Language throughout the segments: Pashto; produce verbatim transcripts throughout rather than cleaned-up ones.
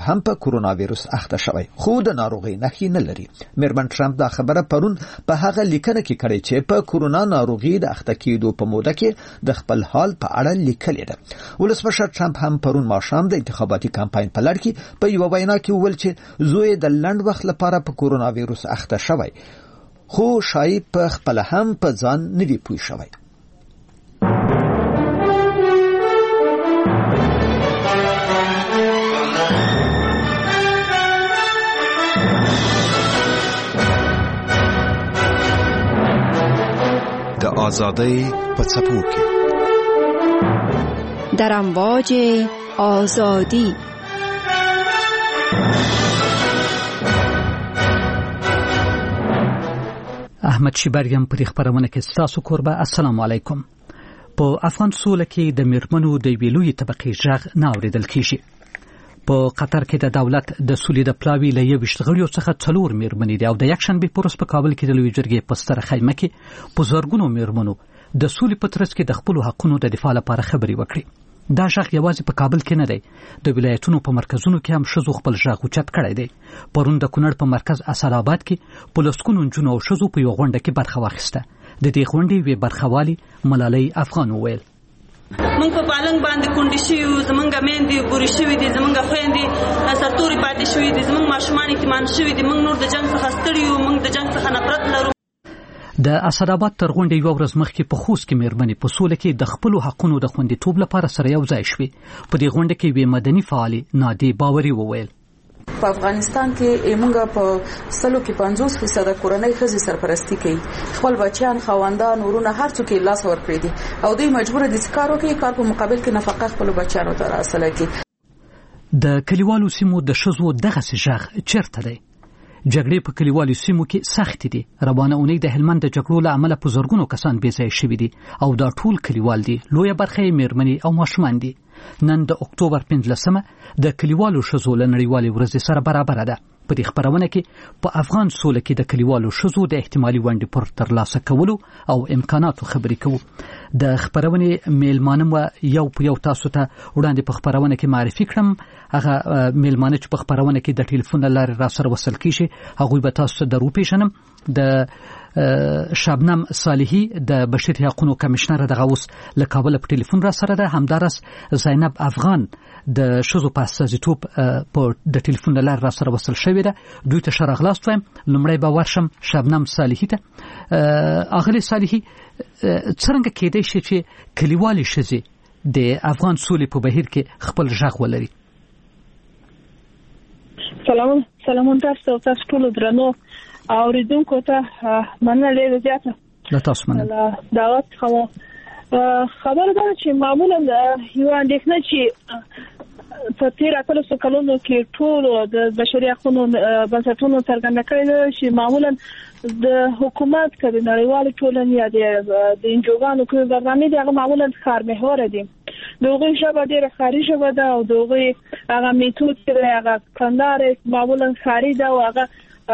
هم په کورونا وایروس اخته شوی خو د ناروغي نښې نه لري. میرمن ټرمپ دا خبره پرون په هغه لیکنه کې کړې چې په کورونا ناروغي د اخته کېدو په موده کې د خپل حال په اړه لیکلې ده. ولسمشر ټرمپ هم پرون ماښام د انتخاباتي کمپاین په لړ کې په یو وینا کې وویل چې زوی د لنډ وخت لپاره په کورونا وایروس اخته شوی خو شاید په خپل هم په ځان نه دی پوه شوی. د آزادۍ په څپو کې در امواج آزادی. احمد شیبریم پر خبرونه کې تاسو کوربه. السلام علیکم. په افغان سوله کې د میرمنو د ویلوی طبقه ژغ نه اوریدل کیږي. په قطر کې د دولت د سولې د پلاوی له یو شتغړیو څخه څلور میرمنې دي او د یکشنبه پروس په کابل کې د لوی جرګې په ستر خیمه کې په زورګونو میرمنو د سولې په ترڅ کې د خپل حقونو د دفاع لپاره خبري وکړي. دا ژغ یوازې په کابل کې نه دی، د ولایتونو په مرکزونو کې هم شذو خپل ژغ اوچت کړی دی. پرون د کونړ په مرکز اسد آباد کې په لسکونو جنو او شذو په یو غونډه کې برخه واخیسته. د دې غونډې وی برخوالي ملالۍ افغان وویل: موږ په پالنګ باندې کونډې شوي یو، زمونږ میندې ګوري شوي دي، زمونږ خویندې سرتوري پاتې شوي دي، زمونږ ماشومان یتیمان شوي دي، موږ نور د جنګ څخه ستړي یو، موږ د جنګ څخه نفرت لرو. د اسد آباد تر غونډې یو ورځ مخکې په خوست کې میرمنې په سوله کې د خپل حقونو د خوندیتوب لپاره سره یو ځای شوې. په دې غونډه کې وی مدني فعالي نادي باوري وویل: په افغانستان کې موږ په سلو کې پنځوس فیصد کورنۍ ښځې سرپرستی کوي. خپل بچیان، خواندان، ورونه هر څوک یې لاس ورکړي دي او دوی مجبور دي چې کار وکړي، کار په مقابل کې نفقه خپل بچیانو ته راسره کړي. د کلیوالو سیمو د ښځو دغه ژغ چیرته دی؟ جګړې په کلیوالو سیمو کې سخت دي. روانه اونۍ د هلمند د جګړو له امله په زرګونو کسان بې ځای شوي دي او دا ټول کلیوال دي. لویه برخه یې میرمنې او ماشومان دي. نن د اکتوبر پنځلسمه د کلیوالو ښځو له نړیوالې ورځې سره برابر ده. په دې خبرونه کې په افغان سوله کې د کلیوالو ښځو د احتمالي ونډې پر ترلاسه کولو او امکاناتو خبرې کوو. د خبرونه میلمانه و یو په یو تاسو ته وړاندې په خبرونه کې معرفي کړم. هغه میلمانه چې په خبرونه کې د ټلیفون لارې را سره وصل کیږي هغه به تاسو ته درو پیژنم. د شبنم صالحی د بشري حقوقو کمشنر دغه اوس له کابل په ټلیفون را سره ده. همدارس زینب افغان د شذو په استازیتوب په د ټلیفون لار را سره وصل شوې ده. دوی ته شرغلاست وایم. لمړی به ورشم شبنم صالحی ته. اغلی صالحی څنګه کېدای شي چې کلیوالي ښځې د افغان سولې په بهیر کې خپل ژغ ولري؟ سلام سلام تاسو تاسو ټول درنو اوریدونکو ته مننه ډیره زیاته. لا تاسو مننه. دعوت خو خبره ده چې معمولا یو اندېښنه چې په تیر اتلسو کلونو کې ټول د بشري حقوقو بنسټونو څرګنده کړې ده چې معمولا د حکومت کړي نړیوال ټولنې یا د انجوګانو کوم برنامه دي هغه معمولا خار محور دي. دغه شبه ډیره خاري شبه ده او دغه هغه میتود چې هغه کندار معمولا خاري ده او هغه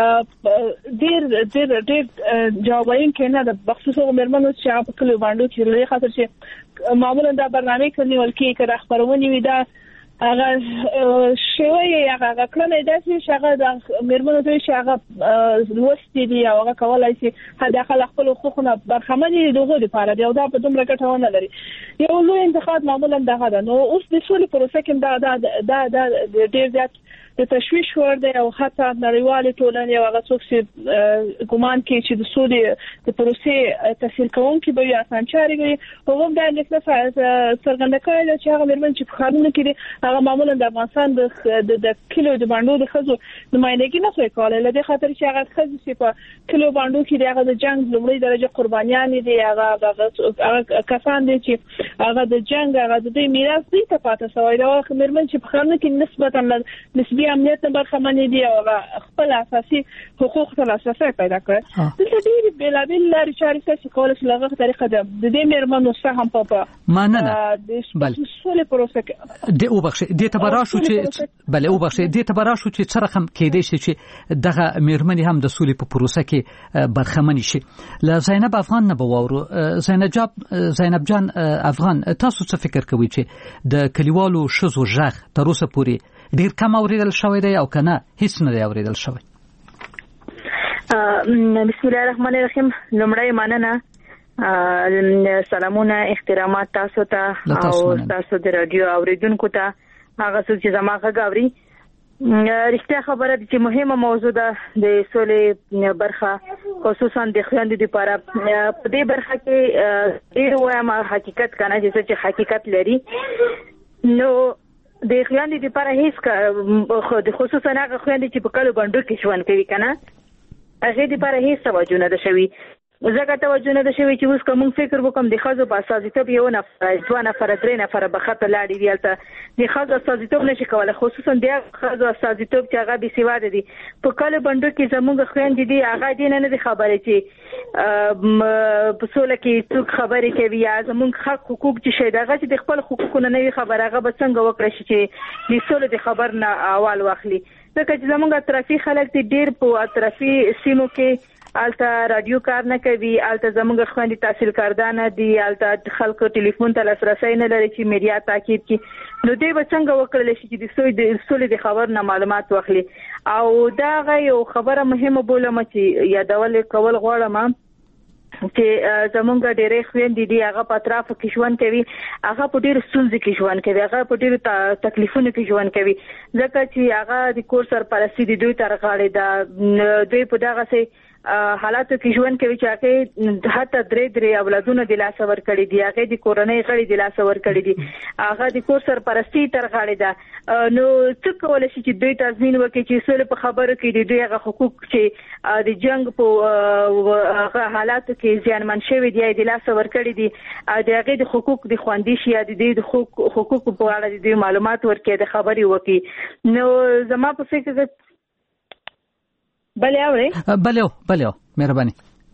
ډیر ډیر ډیر جوابین کې نه د بخصوصو مرمنو چې په کلو باندې چې لري خاطر چې معمولا دا برنامه کوي ولکې کړه خبرونه وي دا هغه شوی هغه کړنې داسې چې هغه د مرمنو ته چې هغه وستې دي او هغه کولای شي داخله خپل حقوقونه برخمن دي دغه لپاره دی او دا په دومره ګټونه لري. یو لوی انتخاب معمولا دغه ده. نو اوس د سولې پروسه کې دا دا دا ډیر زیات د تشویش ور دی او حتی نړیوال ټولنې او هغه څوک چې ګومان کوي چې د سولې د پروسې تسهیل کوونکي به یا سانچاري وي هغه د لیکل څرګنده کړی چې هغه مرمن چې په خارونو کې هغه معمولا د افغانستان د د کلو د باندې د خزو نمائندګي نه کوي کولای لدې خاطر چې هغه خزو چې په کلو باندې کې هغه د جنگ لومړی درجه قربانیان دي هغه هغه کسان دي چې هغه د جنگ هغه د میراث دي ته پاتې شوی دا مرمن چې په خارونو کې نسبتا نسبی امنیت برخمن دي او خپل اساسي حقوق ته لاسرسي پیدا کړي. دلته ډېر بلابل لارې چارې چې کولای شي لغه طریقه ده د دې مرمنو سهم په مانه نه بل سولې پروسه د او بخښ د تبراشو چې بل او بخښ د تبراشو چې څرخم کېدې شي چې دغه مرمنې هم د سولې په پروسه کې برخمن شي. ل زینب افغان نه بوورو. زینب جاب زینب جان افغان تاسو څه فکر کوئ چې د کلیوالو شذو ژغ تر اوسه پورې ډیر کم اوریدل شوی دی او کنه هیڅ نه دی اوریدل شوی؟ بسم الله الرحمن الرحیم. لمړی مننه، سلامونه، احترامات تاسو ته او تاسو د رادیو اوریدونکو ته، هغه څوک چې زما غږ اوري. رښتیا خبره ده چې مهمه موضوع ده د سولې برخه، خصوصا د خویندو لپاره. په دې برخه کې ډېر وایم حقیقت کنه چې حقیقت لري، نو د خویندو لپاره هیڅ خصوصا هغه خویندې چې په کلو بندو کې ژوند کوي کنه، هغه لپاره هیڅ توجه نه ده شوی. زګه توجه نه ده شوی چې اوس کوم فکر وکم د خزو په اساسیتوب یو نفر دوه نفر درې نفر به خطه لاړی ویلته د خزو اساسیتوب نشي کولای، خصوصا د خزو اساسیتوب چې هغه به سیواده دي په کله بندو کې زموږ خويندې دي، هغه دین نه دي خبره چې په سوله کې څوک خبرې کوي یا زموږ حق حقوق چې شي دغه چې د خپل حقوقونه نه وي خبره، هغه به څنګه وکړي چې د سوله د خبر نه اول واخلي. ځکه چې زموږ اطرافي خلک دي ډیر په اطرافي سیمو کې الته رادیو کار نه کوي، الته زموږ خويندې تحصیل کاردانه دي، الته خلکو ټلیفون ته لاسرسي نه لري چې میډیا تاکید کی، نو دوی به څنګه وکړل شي چې د سوی د سولې د خبر نه معلومات واخلي. او دا غي خبره مهمه بولم چې یادول کول غواړم چې زمونږ ډېرې خويندې دي هغه په اطراف کې ژوند کوي، هغه په ډېر ستونزې کې ژوند کوي، هغه په ډېر تکلیفونو کې ژوند کوي، ځکه چې هغه د کور سرپرستی د دوی تر غاړې ده، دوی په دغه سي حالاتو کې ژوند کوي چې هغه حتی درې درې اولادونه د لاس ور کړی دي، هغه د کورنۍ غړي د لاس ور کړی دي، هغه د کور سرپرستی تر غاړې ده. نو څه کول شي چې دوی تضمین وکړي چې سول په خبرو کې د دوی هغه حقوق چې د جنگ په حالاتو کې ځانمن شوی دی د لاس ور کړی دي، د هغه د حقوق د خواندې شي د دې د حقوق په اړه د دوی معلومات ورکړي، د خبري وکړي. نو زما په فکر کې بله اوري بله بله مهرباني.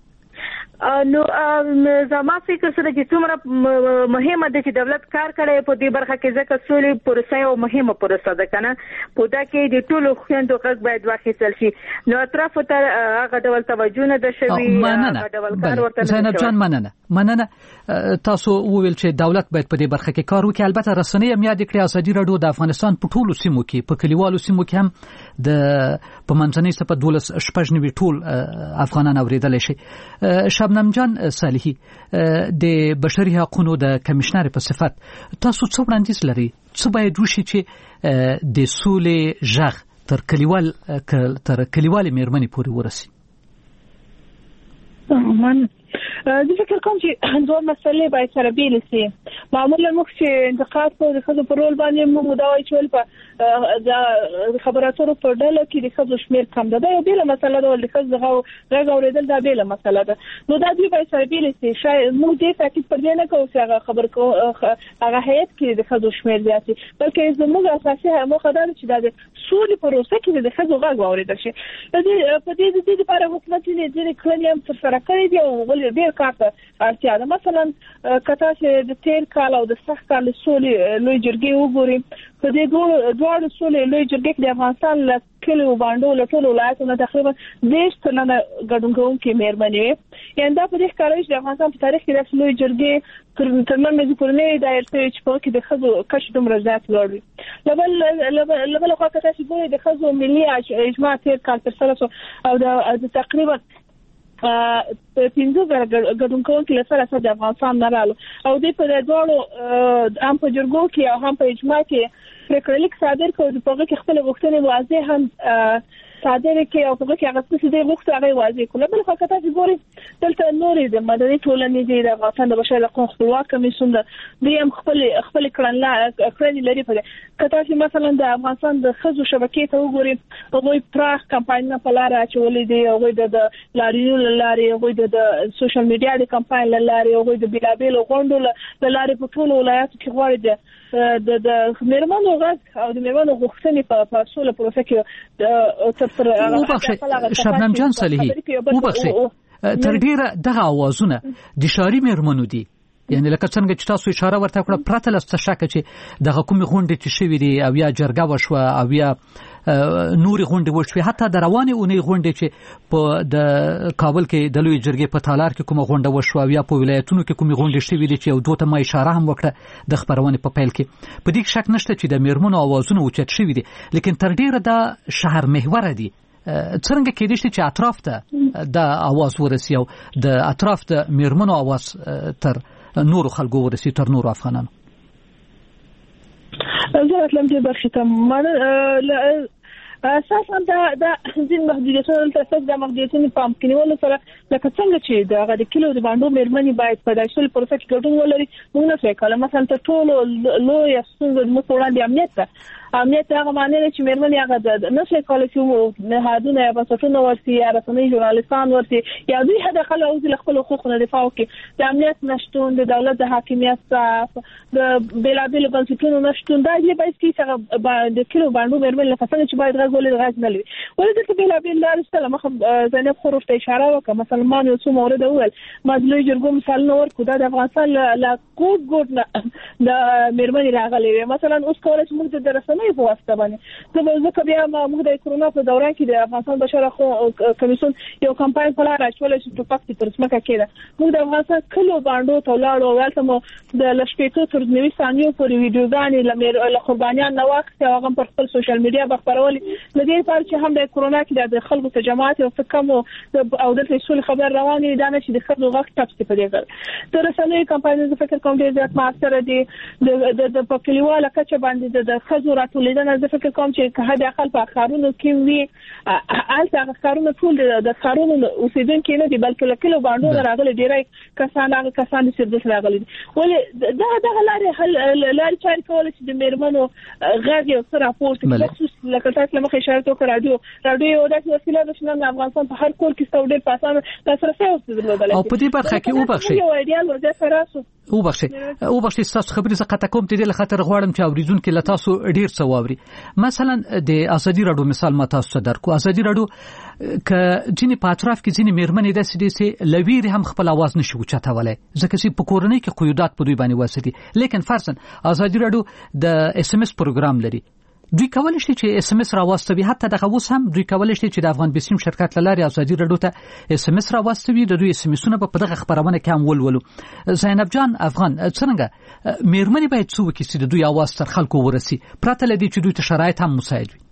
نو زما فکر سره چې څومره مهمه ده چې دولت کار کوي په دې برخه کې، ځکه سولې پروسه یو مهمه پروسه ده کنه، په دا کې د ټولو خويندو حق باید واخیستل شي. نو اطراف ته هغه ډول توجه نه ده شوی، هغه ډول کار ورته نه. زینب جان مننه مننه. تاسو وویل چې دولت باید په دې برخه کې کار وکړي. البته رسنۍ هم یاد کړې ازادي راډیو د افغانستان په ټولو سیمو کې په کلیوالو سیمو کې هم د په منځنۍ صفه دولس شپږ نوي ټول افغانان اوریدل شي. شبنم جان صالحي د بشري حقوقو د کمشنر په صفت تاسو څه وړاندیز لري؟ څه باید وشي چې د سولې ژغ تر کلیوال تر کلیوال میرمنې پورې ورسي؟ من د فکر کوم چې دوه مسلې باید سره بیل شي. معمولا موږ چې انتقاد کوو د خزو په رول باندې موږ دا وایو چې په د خبراتو په ډله کې د خزو شمیر کم ده، دا یو بیل مسله ده، د خزو غږ اوریدل دا بیل مسله ده. نو دا دوی باید سره بیل شي. شاید موږ دې تاکید پر دې نه کوو چې هغه خبر کو هغه هیئت کې د خزو شمیر زیات شي، بلکې زموږ اساسي موخه ده چې د سولې پروسه کې د خزو غږ اوریدل شي. په دې په دې د دې لپاره حکومت یې ځینې کړنې هم ترسره کړې دي او ولې ډېر کار ته اړتیا ده. مثلا کته چې د تیر کال او د سخت کال سولې لوی جرګې وګوري، په دې دوه دوه سولې لوی جرګې د افغانستان له کلیو باندې له ټولو ولایتونو تقریبا دیش تنه ګډون کوونکې مېرمنې وي. یعنی دا په دې ښکاري چې د افغانستان په تاریخ کې د لوی جرګې تر ترمنځ کورنۍ دایر چې په کې د خزو کش دومره زیات لوړ وي. لبل لبل خو کته چې ګوري د خزو ملي اجماع تیر کال تر سره او د تقریبا پینځه زره ګډون کوونکي له سره د افغانستان نه رالو او د په دواړو هم په جرګو کې او هم په اجماع کې پریکړه لیک صادر کړو، په هغه کې خپل غوښتنې واضح هم صادر کې او په هغه کې هغه څه چې غوښتنه هغه واضح کړو. بل خو کته چې ګوري دلته نورې د مدني ټولنې د افغانستان د بشري حقوقو خپلواک کمیسیون د دوی هم خپل خپل کړنلا کړنی لري. په کته چې مثلا د افغانستان د خزو شبکې ته وګوري، هغه پراخ کمپاینونه په لار اچولې دي، هغه د لاریو لارې، هغه د سوشل میډیا د کمپاین لارې، هغه د بلابل غونډو لارې په ټولو ولایتو کې غواړي د د میرمنو غږ او د میرمنو غوښتنې په فاصله پروسه کې د تر وبخښه. شبنم جان صالحي وبخښه، تر ډیره دغه اوازونه د شاري میرمنو دي، یعنی لکه څنګه چې تاسو اشاره ورته کړه پرته له څه شک چې دغه کومې غونډې چې شوې دي او یا جرګه وشوه او یا نوري غونډې وشوې، حتی د روانې اونۍ غونډې چې په د کابل کې د لوی جرګې په تالار کې کومه غونډه وشوه یا په ولایتونو کې کومې غونډې شوې دي چې یو دوه ته ما اشاره هم وکړه د خبرونې په پیل کې. په دې شک نشته چې د میرمنو اوازونه اوچت شوي دي، لیکن تر ډیره دا شهر محوره دي. څنګه کېدای شي چې اطراف ته د اواز ورسي او د اطراف د میرمنو اواز تر نورو خلکو ورسي، تر نورو افغانانو؟ زه اتلم چې برخه ته مانه اساسا دا د ځین محدودیتونو تر څنګ د محدودیتونو په امکانولو سره لکه څنګه چې د هغه د کیلو د باندې مېرمنې باید په داسې پروسه کې ګډون ولري. موږ نه څه کله مثلا ته ټول لوی ستونزې د مسوړاندې امنیت ته امنیت هغه معنی نه چې مېرمنې هغه د نشه کول چې نهادونه یا بسټونه ورسي یا رسنۍ ژورنالیستان ورسي یا دوی هدا خلک او د خپل حقوقو دفاع کوي. د امنیت نشټون د دولت د حاکمیت د بلابل بنسټونو نشټون دا یې باید چې د کیلو باندې مېرمنې لپاره چې باید غږ ولې غږ نه لوي. ولې د بلابل لار سره مخ زینب خروف ته اشاره وکړه. مثلا ما یو څو مورد اول مدلوی جرګو مثال نو ورکو دا د افغانستان لا کوټ ګوټ د مېرمنې راغلي. مثلا اوس کولای چې موږ د رسنۍ په واسطه باندې زه ځکه بیا موږ د کرونا په دوران کې د افغانستان بشر حقوقو کمیسیون یو کمپاین په لار اچولې چې په پکې پر سمکه کېده. موږ د افغانستان کلو باندې ته لاړو ولته مو د لشپېتو تر نوي ثانیو پورې ویډیوګانې له قربانیان نه وخت هغه پر خپل سوشل میډیا بخبرولې لدې پر چې هم د کرونا کې د خلکو ته جماعت او فکم او د رسول خبر روانې دا نه چې د خلکو غږ تپسي په دې ګل تر رسنۍ کمپاین د فکر کوم ډېر زیات ماستر دي د د پکلیواله کچه باندې د خزو راتولیدنه د فکر کوم چې که هدا خپل په خارونو کې وي الته خارونو ټول د خارونو اوسیدونکو نه دي بلکې لکه باندې راغلي ډیری کسان هغه کسان چې د راغلي ولې دا د لارې حل لارې چاري کول چې د میرمنو غږ یو سره راپورټ خصوص لکه تاسو لمخې اشاره وکړه رادیو رادیو یو داسې وسیله ده چې نن افغانستان په هر کور کې ستوډل پاسانه لاسرسي اوسې درلودل او په دې برخه کې وبخښي یو ایډیال ورته سره وبخښي وبخښي تاسو خبرې زه قطع کوم ته د خطر غواړم چې اوریدونکو له تاسو ډیر څه واوري. مثلا د ازادي راډیو مثال ما تاسو درکو. ازادي راډیو ک جنې په اطراف کې ځینې میرمنې د سې دي سي لویر هم خپل आवाज نشو چتاولای ځکه چې په کورنۍ کې قیودات په دوی باندې واسطي. لیکن فرضاً ازادي راډیو د اس ام اس پروګرام لري. دوی کولای شي چې اس ام اس راوستوي. حتی دغه اوس هم دوی کولای شي چې د افغان بسیم شرکت لاري ازادي راډیو ته اس ام اس راوستوي. د دوی اس ام اسونه په دغه خبرونه کې هم ولولو. زینب جان افغان څنګه میرمنې باید څو کې چې د دوی आवाज تر خلکو ورسي پرته لدی چې دوی ته شرایط هم مساعد وي؟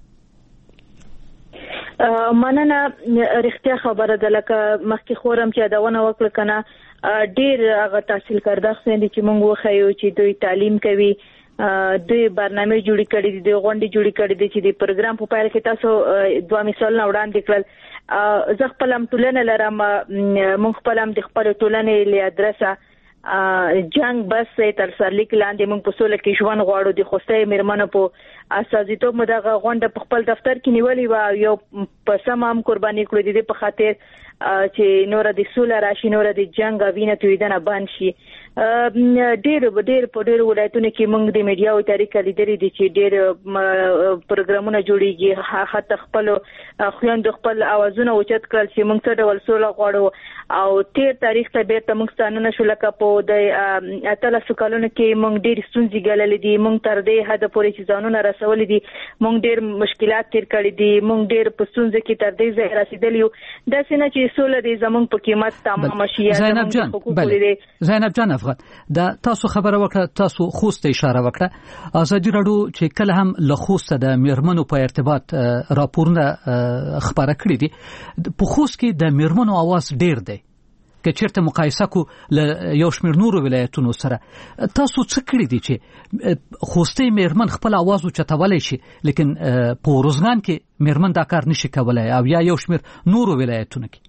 مننه رښتیا خبره ده لکه مخکې خورم چې دا ونه وکړه کنه ډیر هغه تحصیل کرده خويندې چې موږ وخایو چې دوی تعلیم کوي دوی برنامه جوړی کړي دي د غونډې جوړی کړي دي چې د پروګرام په پایله کې تاسو دوه مثالونه وړاندې کړل. زه خپل هم ټولنه لرم موږ خپل هم د خپل ټولنې له ادرسه جنگ بس تر سرلیک لاندې موږ په سوله کې ژوند غواړو. د خوستې میرمنو په اساسیتوب مدغه غونډه په خپل دفتر کې نیولې و یو په سمام قرباني کړې دي په خاطر چې نور د سوله راشي نور د جنگ وینه تویدنه باندې شي. ډېر ډېر په ډېر ولایتونو کې موږ د میډیا او طریقې لیدلې دي چې ډېر پروګرامونه جوړیږي حتی خپل خويند خپل اوازونه اوچت کړل چې موږ څه ډول سوله غواړو او تیر تاریخ ته بیرته موږ ستانه شو لکه په د اتلسو کلونو کې موږ ډېر ستونزې ګاللې دي. موږ تر دې حد پورې چې ځانونه رسولې دي موږ ډېر مشکلات تیر کړې دي موږ ډېر په ستونزې کې تر دې ځای رسیدلی یو. دا څنګه چې سوله دې زموږ په قیمت تمام شي. زینب جان بله زینب جان افغان دا تاسو خبره وکړه تاسو خوست اشاره وکړه. ازادي راډیو چې کله هم له خوست د میرمنو په ارتباط راپورونه خبره کړې دي په خوست کې د میرمنو आवाज ډیر دی که چیرته مقایسه کو له یو شمېر نورو ولایتونو سره. تاسو څه کړی دي چې خوستې میرمن خپل आवाज چتولای شي لیکن په روزګان کې میرمن دا کار نشي کولای او یا یو شمېر نورو ولایتونو کې؟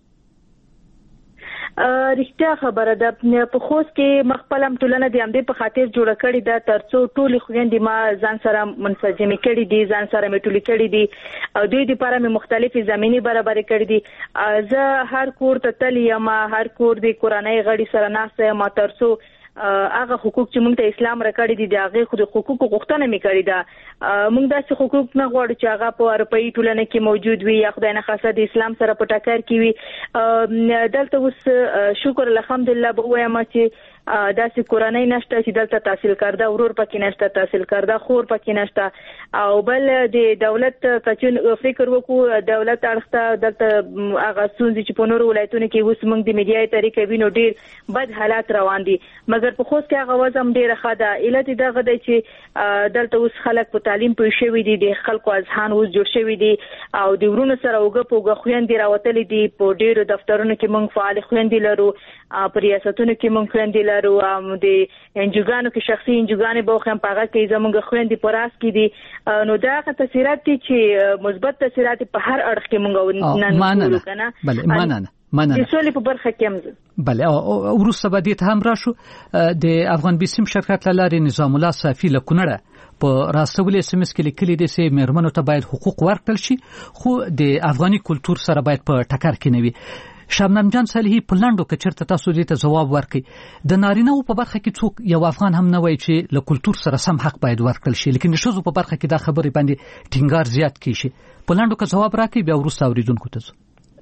رښتیا خبره ده په خوست کې مخپلم ټولنه د امدې په خاطر جوړ کړي ده ترڅو ټول خويندې ما ځان سره منسجم کړي دي ځان سره میټولې کړي دي او دوی لپاره مې مختلفې زميني برابر کړي دي. زه هر کور ته تللی ما هر کور د کورنۍ غړي سره ناسه ما ترڅو هغه حقوق چې موږ ته اسلام راکړي دي دغه خود حقوق غوښتنه میکړي ده. موږ داسې حقوق نه غواړو چې هغه په اروپאי ټولنه کې موجود وي یا خدای نه خاصه د اسلام سره په ټکر کې وي. دلته اوس شکر الحمدلله به وایم چې داسې کورنۍ نشته چې دلته تحصیل کرده ورور پکې نشته تحصیل کرده خور پکې نشته او بل د دولت کچون فکر وکړو دولت اړخته دلته هغه ستونزې چې په نورو ولایتونو کې اوس موږ د میډیا طریقې وینو ډیر بد حالات روان دي مګر په خوست کې هغه وضع ډیره ښه ده علت دغه دی چې دلته اوس خلک په تعلیم پوه شوي دي د خلکو اذهان اوس جوړ شوي دي او د ورونو سره اوږه په اوږه خویندې راوتلې دي په ډیرو دفترونو کې موږ فعال خویندې لرو په ریاستونو کې موږ خویندې لرو د انجوګانو کې شخصي انجوګانې به خو هم په هغه کې زموږ خویندې په راس کې دي نو دا هغه تاثیرات دي چې مثبت تاثیرات په هر اړخ کې موږ نن ګورو کنه بله مننه مننه د سولې په برخه کې هم بله او وروسته به دې ته هم راشو د افغان بیسیم شرکت له لارې نظام الله صافي له کونړه په راستولې اس ام اس کې لیکلي دي چې مېرمنو ته باید حقوق ورکړل شي خو د افغاني کلچر سره باید په ټکر کې نه وي شبنم جان صالحي په لاندو کې چرته تاسو دې ته جواب ورکړي د نارینه په برخه کې څوک یو افغان هم نه وایي چې له کلچر سره سم حق باید ورکړل شي لیکن د ښځو په برخه کې دا خبرې باندې ټینګار زیات کیږي په لاندو کې جواب راکړي بیا وروسته اوریدونکو ته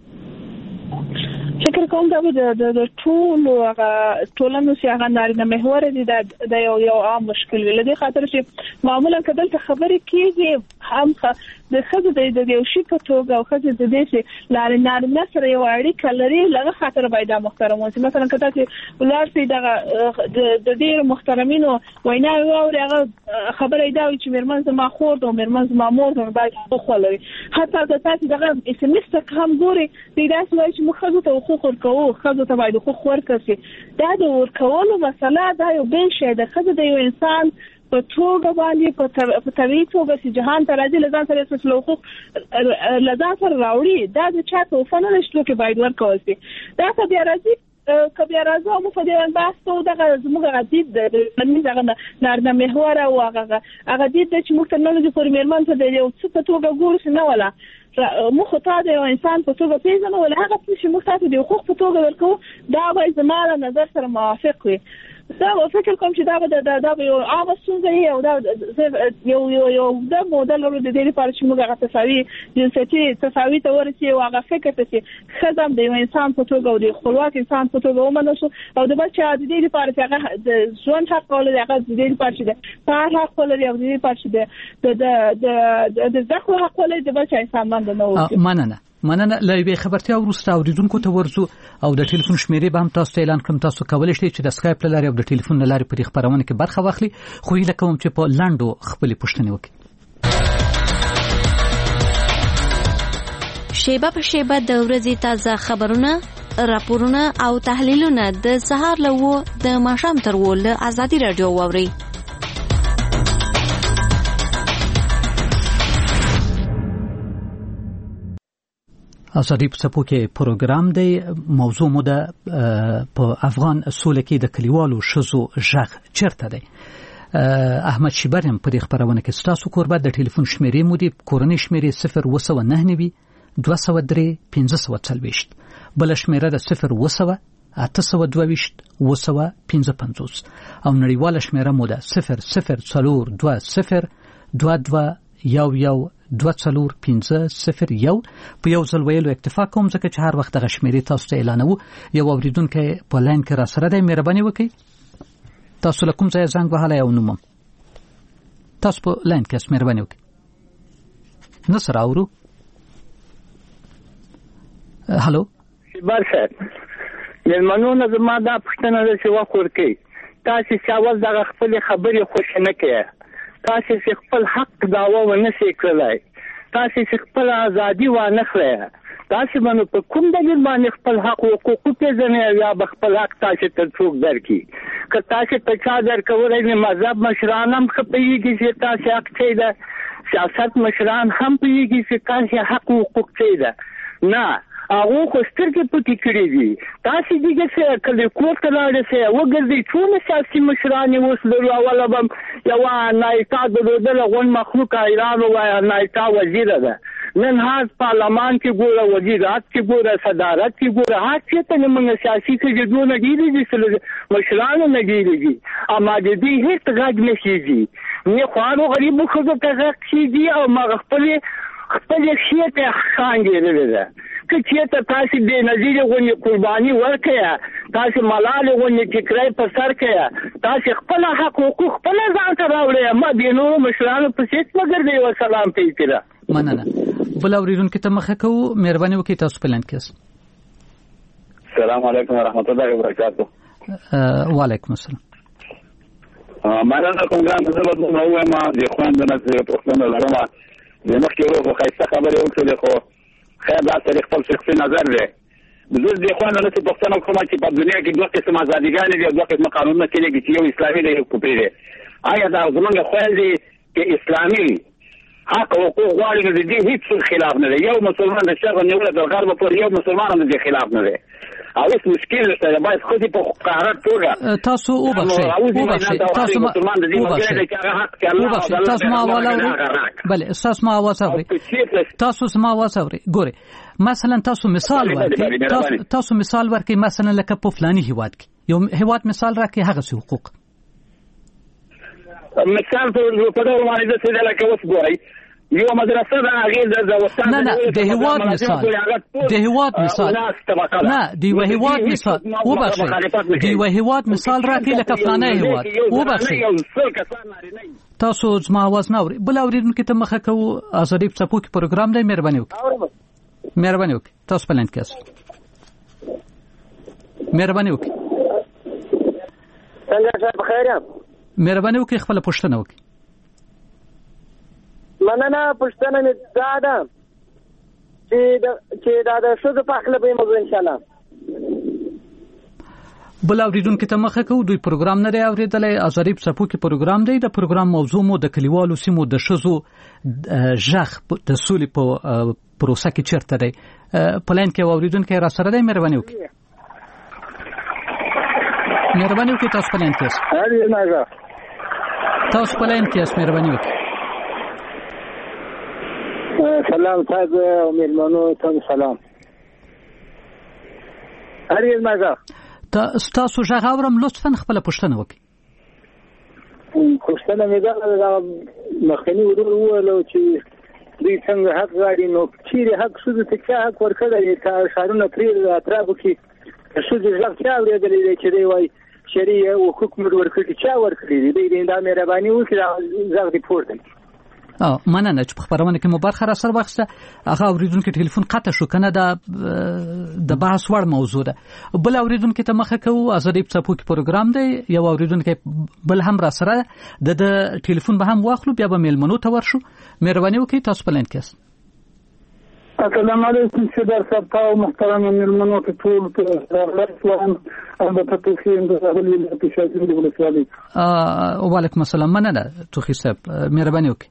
فکر کوم دا د د ټول هغه ټولنو چې هغه نارینه محور دي د یو یو عام مشکل ویل دي خاطر چې معمولا کدل ته خبرې کیږي هم د خځو د یو شي په توګه او خځو د دې چې لاري نارینه سره یو اړیکه لري لږه خاطر باید محترم اوسي مثلا کله چې ولر سي دغه د ډیر محترمینو وینا ووري هغه خبرې دا چې مرمن زما خور او مرمن زما مور نو باید خو لري حتی د تاسو دغه اس ام اس ته هم ګوري د داسې وایي چې مخه ته حقوق ورکوو خځو ته باید حقوق ورکړي دا د ورکولو مسله دا یو بل شی د خځو د یو انسان په توګه باندې په طبيعي توګه چې جهان ته راځي لزان سره اساس حقوق لزان سره راوړي دا د چا په فن نشلو کې باید ورکول شي دا څه بیا راځي کبه راځو مو په دې باندې ته دغه زموږ غدید د منځ دغه نارنه محور او هغه هغه دې چې موږ ته نه د فورمېرمن ته د یو څه په توګه ګورس نه ولا مو خو ته د انسان په توګه پیژنو ولا هغه چې موږ ته د حقوق په توګه ورکو دا به زموږ نظر سره موافق وي دا فکر کوم چې دا د دا یو عام څنګه یو دا یو یو یو د موډل ورو د دې لپاره چې موږ هغه تساوي جنسيتي تساوي ته ورسي او هغه فکر ته چې خدام د انسان په توګه او د خپلواک انسان په توګه ومنو او د بل چې د دې لپاره چې هغه د ژوند حق ولري هغه د دې لپاره چې د کار حق ولري او د دې لپاره چې د د د ځکه حق ولري د بل چې انسان باندې نه وي مننه مننه لایبه خبرتیا ورسته اوریدونکو ته ورزو او د ټلیفون شمیرې به هم تاسو ته اعلان کړم تاسو کولای شئ چې د اسکایپ لارې او د ټلیفون لارې په خبرونه کې برخه واخلي خو هیله کوم چې په لاندو خپل پوښتنه وکړي شیبه په شیبه د ورځې تازه خبرونه راپورونه او تحلیلونه د سهار لوو د ماښام تر ول ازادي رادیو ووري ازادي په څپو کې پروګرام دی موضوع مو ده په افغان سوله کې د کلیوالو شزو ژغ چیرته دی احمد شیبرم په دې خبرونه کې ستاسو کوربه د ټلیفون شمیرې مو دی کورنۍ شمیرې صفر و سو نه نوي دوه سو درې پنځه سو څلويشت بل شمیره د صفر و سو اته سو دوه و سو پنځه پنځوس او نړیواله شمیره مو ده صفر صفر څلور دوه صفر دوه دوه یو یو دوه څلور پنځه صفر یو په یو ځل ویلو اکتفا کوم ځکه چې هر وخت د شمیرې تاسو ته اعلانوو یو اوریدونکو په لاین کې را سره د مهرباني وکړئ تاسو له کوم ځای زنګ وهلای او نوم تاسو په لاین کې مهرباني وکړئ نصر اورو هالو بار صاحب مېلمنو نه زما دا پښتنه ده چې وخت ورکړي تاسو چې اول دغه خپل خبرې خوښ نه کړئ تاسو چې خپل حق داوا ونه شي کولای تاسو چې خپل ازادي ونه خلای تاسو باندې په کوم دلیل باندې خپل حق او حقوق پیژنئ یا خپل حق تاسو ته څوک درکړي که تاسو ته چا درکولای نه مذهب مشران هم خپېږي چې تاسو حق څه ده سیاست مشران هم پیږي چې تاسو حق او حقوق څه ده نه هغه خو سترګې پټې کړې دي تاسو دې چې کله کور ته لاړې سي وګرځي ټول سیاسي مشران اوس له اوله بم یو نایتا د دودل غون مخلوق ایران وای نایتا وزیر ده نن هاز پارلمان کې ګوره وزیرات کې ګوره صدارت کې ګوره هر څه ته موږ سیاسي کې جوړ نه کیږي چې مشران نه کیږي اما دې هیڅ غږ نه کیږي نه خو غریب خو ته غږ کیږي او ما خپل خپل شي ته خانګې نه ده که چېرته تاسې بېنظیرې غوندې قرباني ورکړئ، تاسې ملالې غوندې ټیکری په سر کړئ، تاسې خپله حق حقوق خپله ځان ته راوړئ، ما بې نورو مشرانو په څېڅ مه ګرځئ. وسلام پیپیره. مننه. بل اورېدونکي ته مخه کوو. مهرباني وکړئ تاسو په لاین کې یاست. السلام علیکم ورحمت الله وبرکاته. وعلیکم السلام. مننه کوم ګران زه به دومره ووایم د خویندو نه چې پوښتنه لرم. د مخکې ورو خو ښایسته خبرې وکړلې خو خیر دا سړي خپل شخصي نظر دی. زه د خویندو نه چې پوښتنه کوم چې په دنیا کې دوه قسم ازادیګانې دي او دوه قسمه قانونونه کېږي چې یو اسلامي دی یو کفري دی. آیا دا زموږ خویندې چې اسلامي حق حقوق غواړي نو د دې هېڅ خلاف نه دی. یو مسلمان د شرق نیوله د غرب پورې یو مسلمان هم د دې خلاف نه دی. او اوس مشکل نشته باید ښځې په قهرت توګه تاسو وبخښئ وبخښئ تاسو ما وبخښئ تاسو ما اواز اورئ. بله تاسو ما اواز اورئ. تاسو ما اواز اورئ. ګورئ مثلا تاسو مثال ورکړئ تاسو مثال ورکړئ مثلا لکه په فلاني هیواد کې یو هیواد مثال راکړئ هغسې حقوق مثال په ډول باندې داسې دی لکه اوس ګورئ یو مدرسه ده هغې د وطن نه نه د هیواد مثال د هیواد مثال نه د یوه هیواد مثال وبخښئ د یوه هیواد مثال راکړئ لکه فلانی هیواد وبخښئ تاسو زما اواز نه اورئ. بل اورېدونکي ته مخه کوو. ازادي په څپو کې پروګرام دی. مهرباني وکړئ مهرباني وکړئ تاسو په لاین کې یاست. مهرباني وکړئ. څنګه صاحب بخیر یم. مهرباني وکړئ خپله پوښتنه وکړئ. مننه. پوښتنه مې دا ده چې دا د ښځو په هکله به یې موضوع انشاءالله. بل اورېدونکي ته مخه کوو. دوی پروګرام نه دی اورېدلی. ازادي په څپو کې پروګرام دی. د پروګرام موضوع مو د کلیوالو سیمو د ښځو غږ د سولې په پروسه کې چېرته دی. په لاین کې یو اورېدونکی را سره دی. مهرباني وکړئ مهرباني وکړئ تاسو په لاین کې یاست. تاسو په لاین کې یاست. مهرباني وکړئ. سلام صاحب او مېلمنو ته سلام. هرګز ماګه تاسو غږ اورم. لطفا خپله پوښتنه وکړئ. پوښتنه مې دا مخکني ورور وویلو چې دوی څنګه حق غواړي نو چیرې حق ښځو ته چا حق ورکړی دی؟ ښارونه پرې اطرافو کې ښځې غږ چا اورېدلی دی چې دی وایي شرعي حقوق موږ ورکړي؟ چا ورکړي دي؟ دوی دا مهرباني وکړي غږ دې پورته کړي. اه مننه چې په خبرونه کې مو برخه را سره واخیسته. هغه اورېدونکي ټلیفون قطع شو کنه دا د بحث وړ موضوع ده. بل اورېدونکي ته مخه کوو. ازادي په څپو کې پروګرام دی. یو اورېدونکی بل هم را سره د د ټلیفون به هم واخلو بیا به میلمنو ته ورشو. مهرباني وکړئ تاسو په لاین کې یاست. السلام علیکم شدر صاحب او محترم میلمنو ته ټول راغلاست. البته توخی د غلي په شاجي د ولسوالۍ. وعلیکم السلام. مننه توخی صاحب مهرباني وکړئ.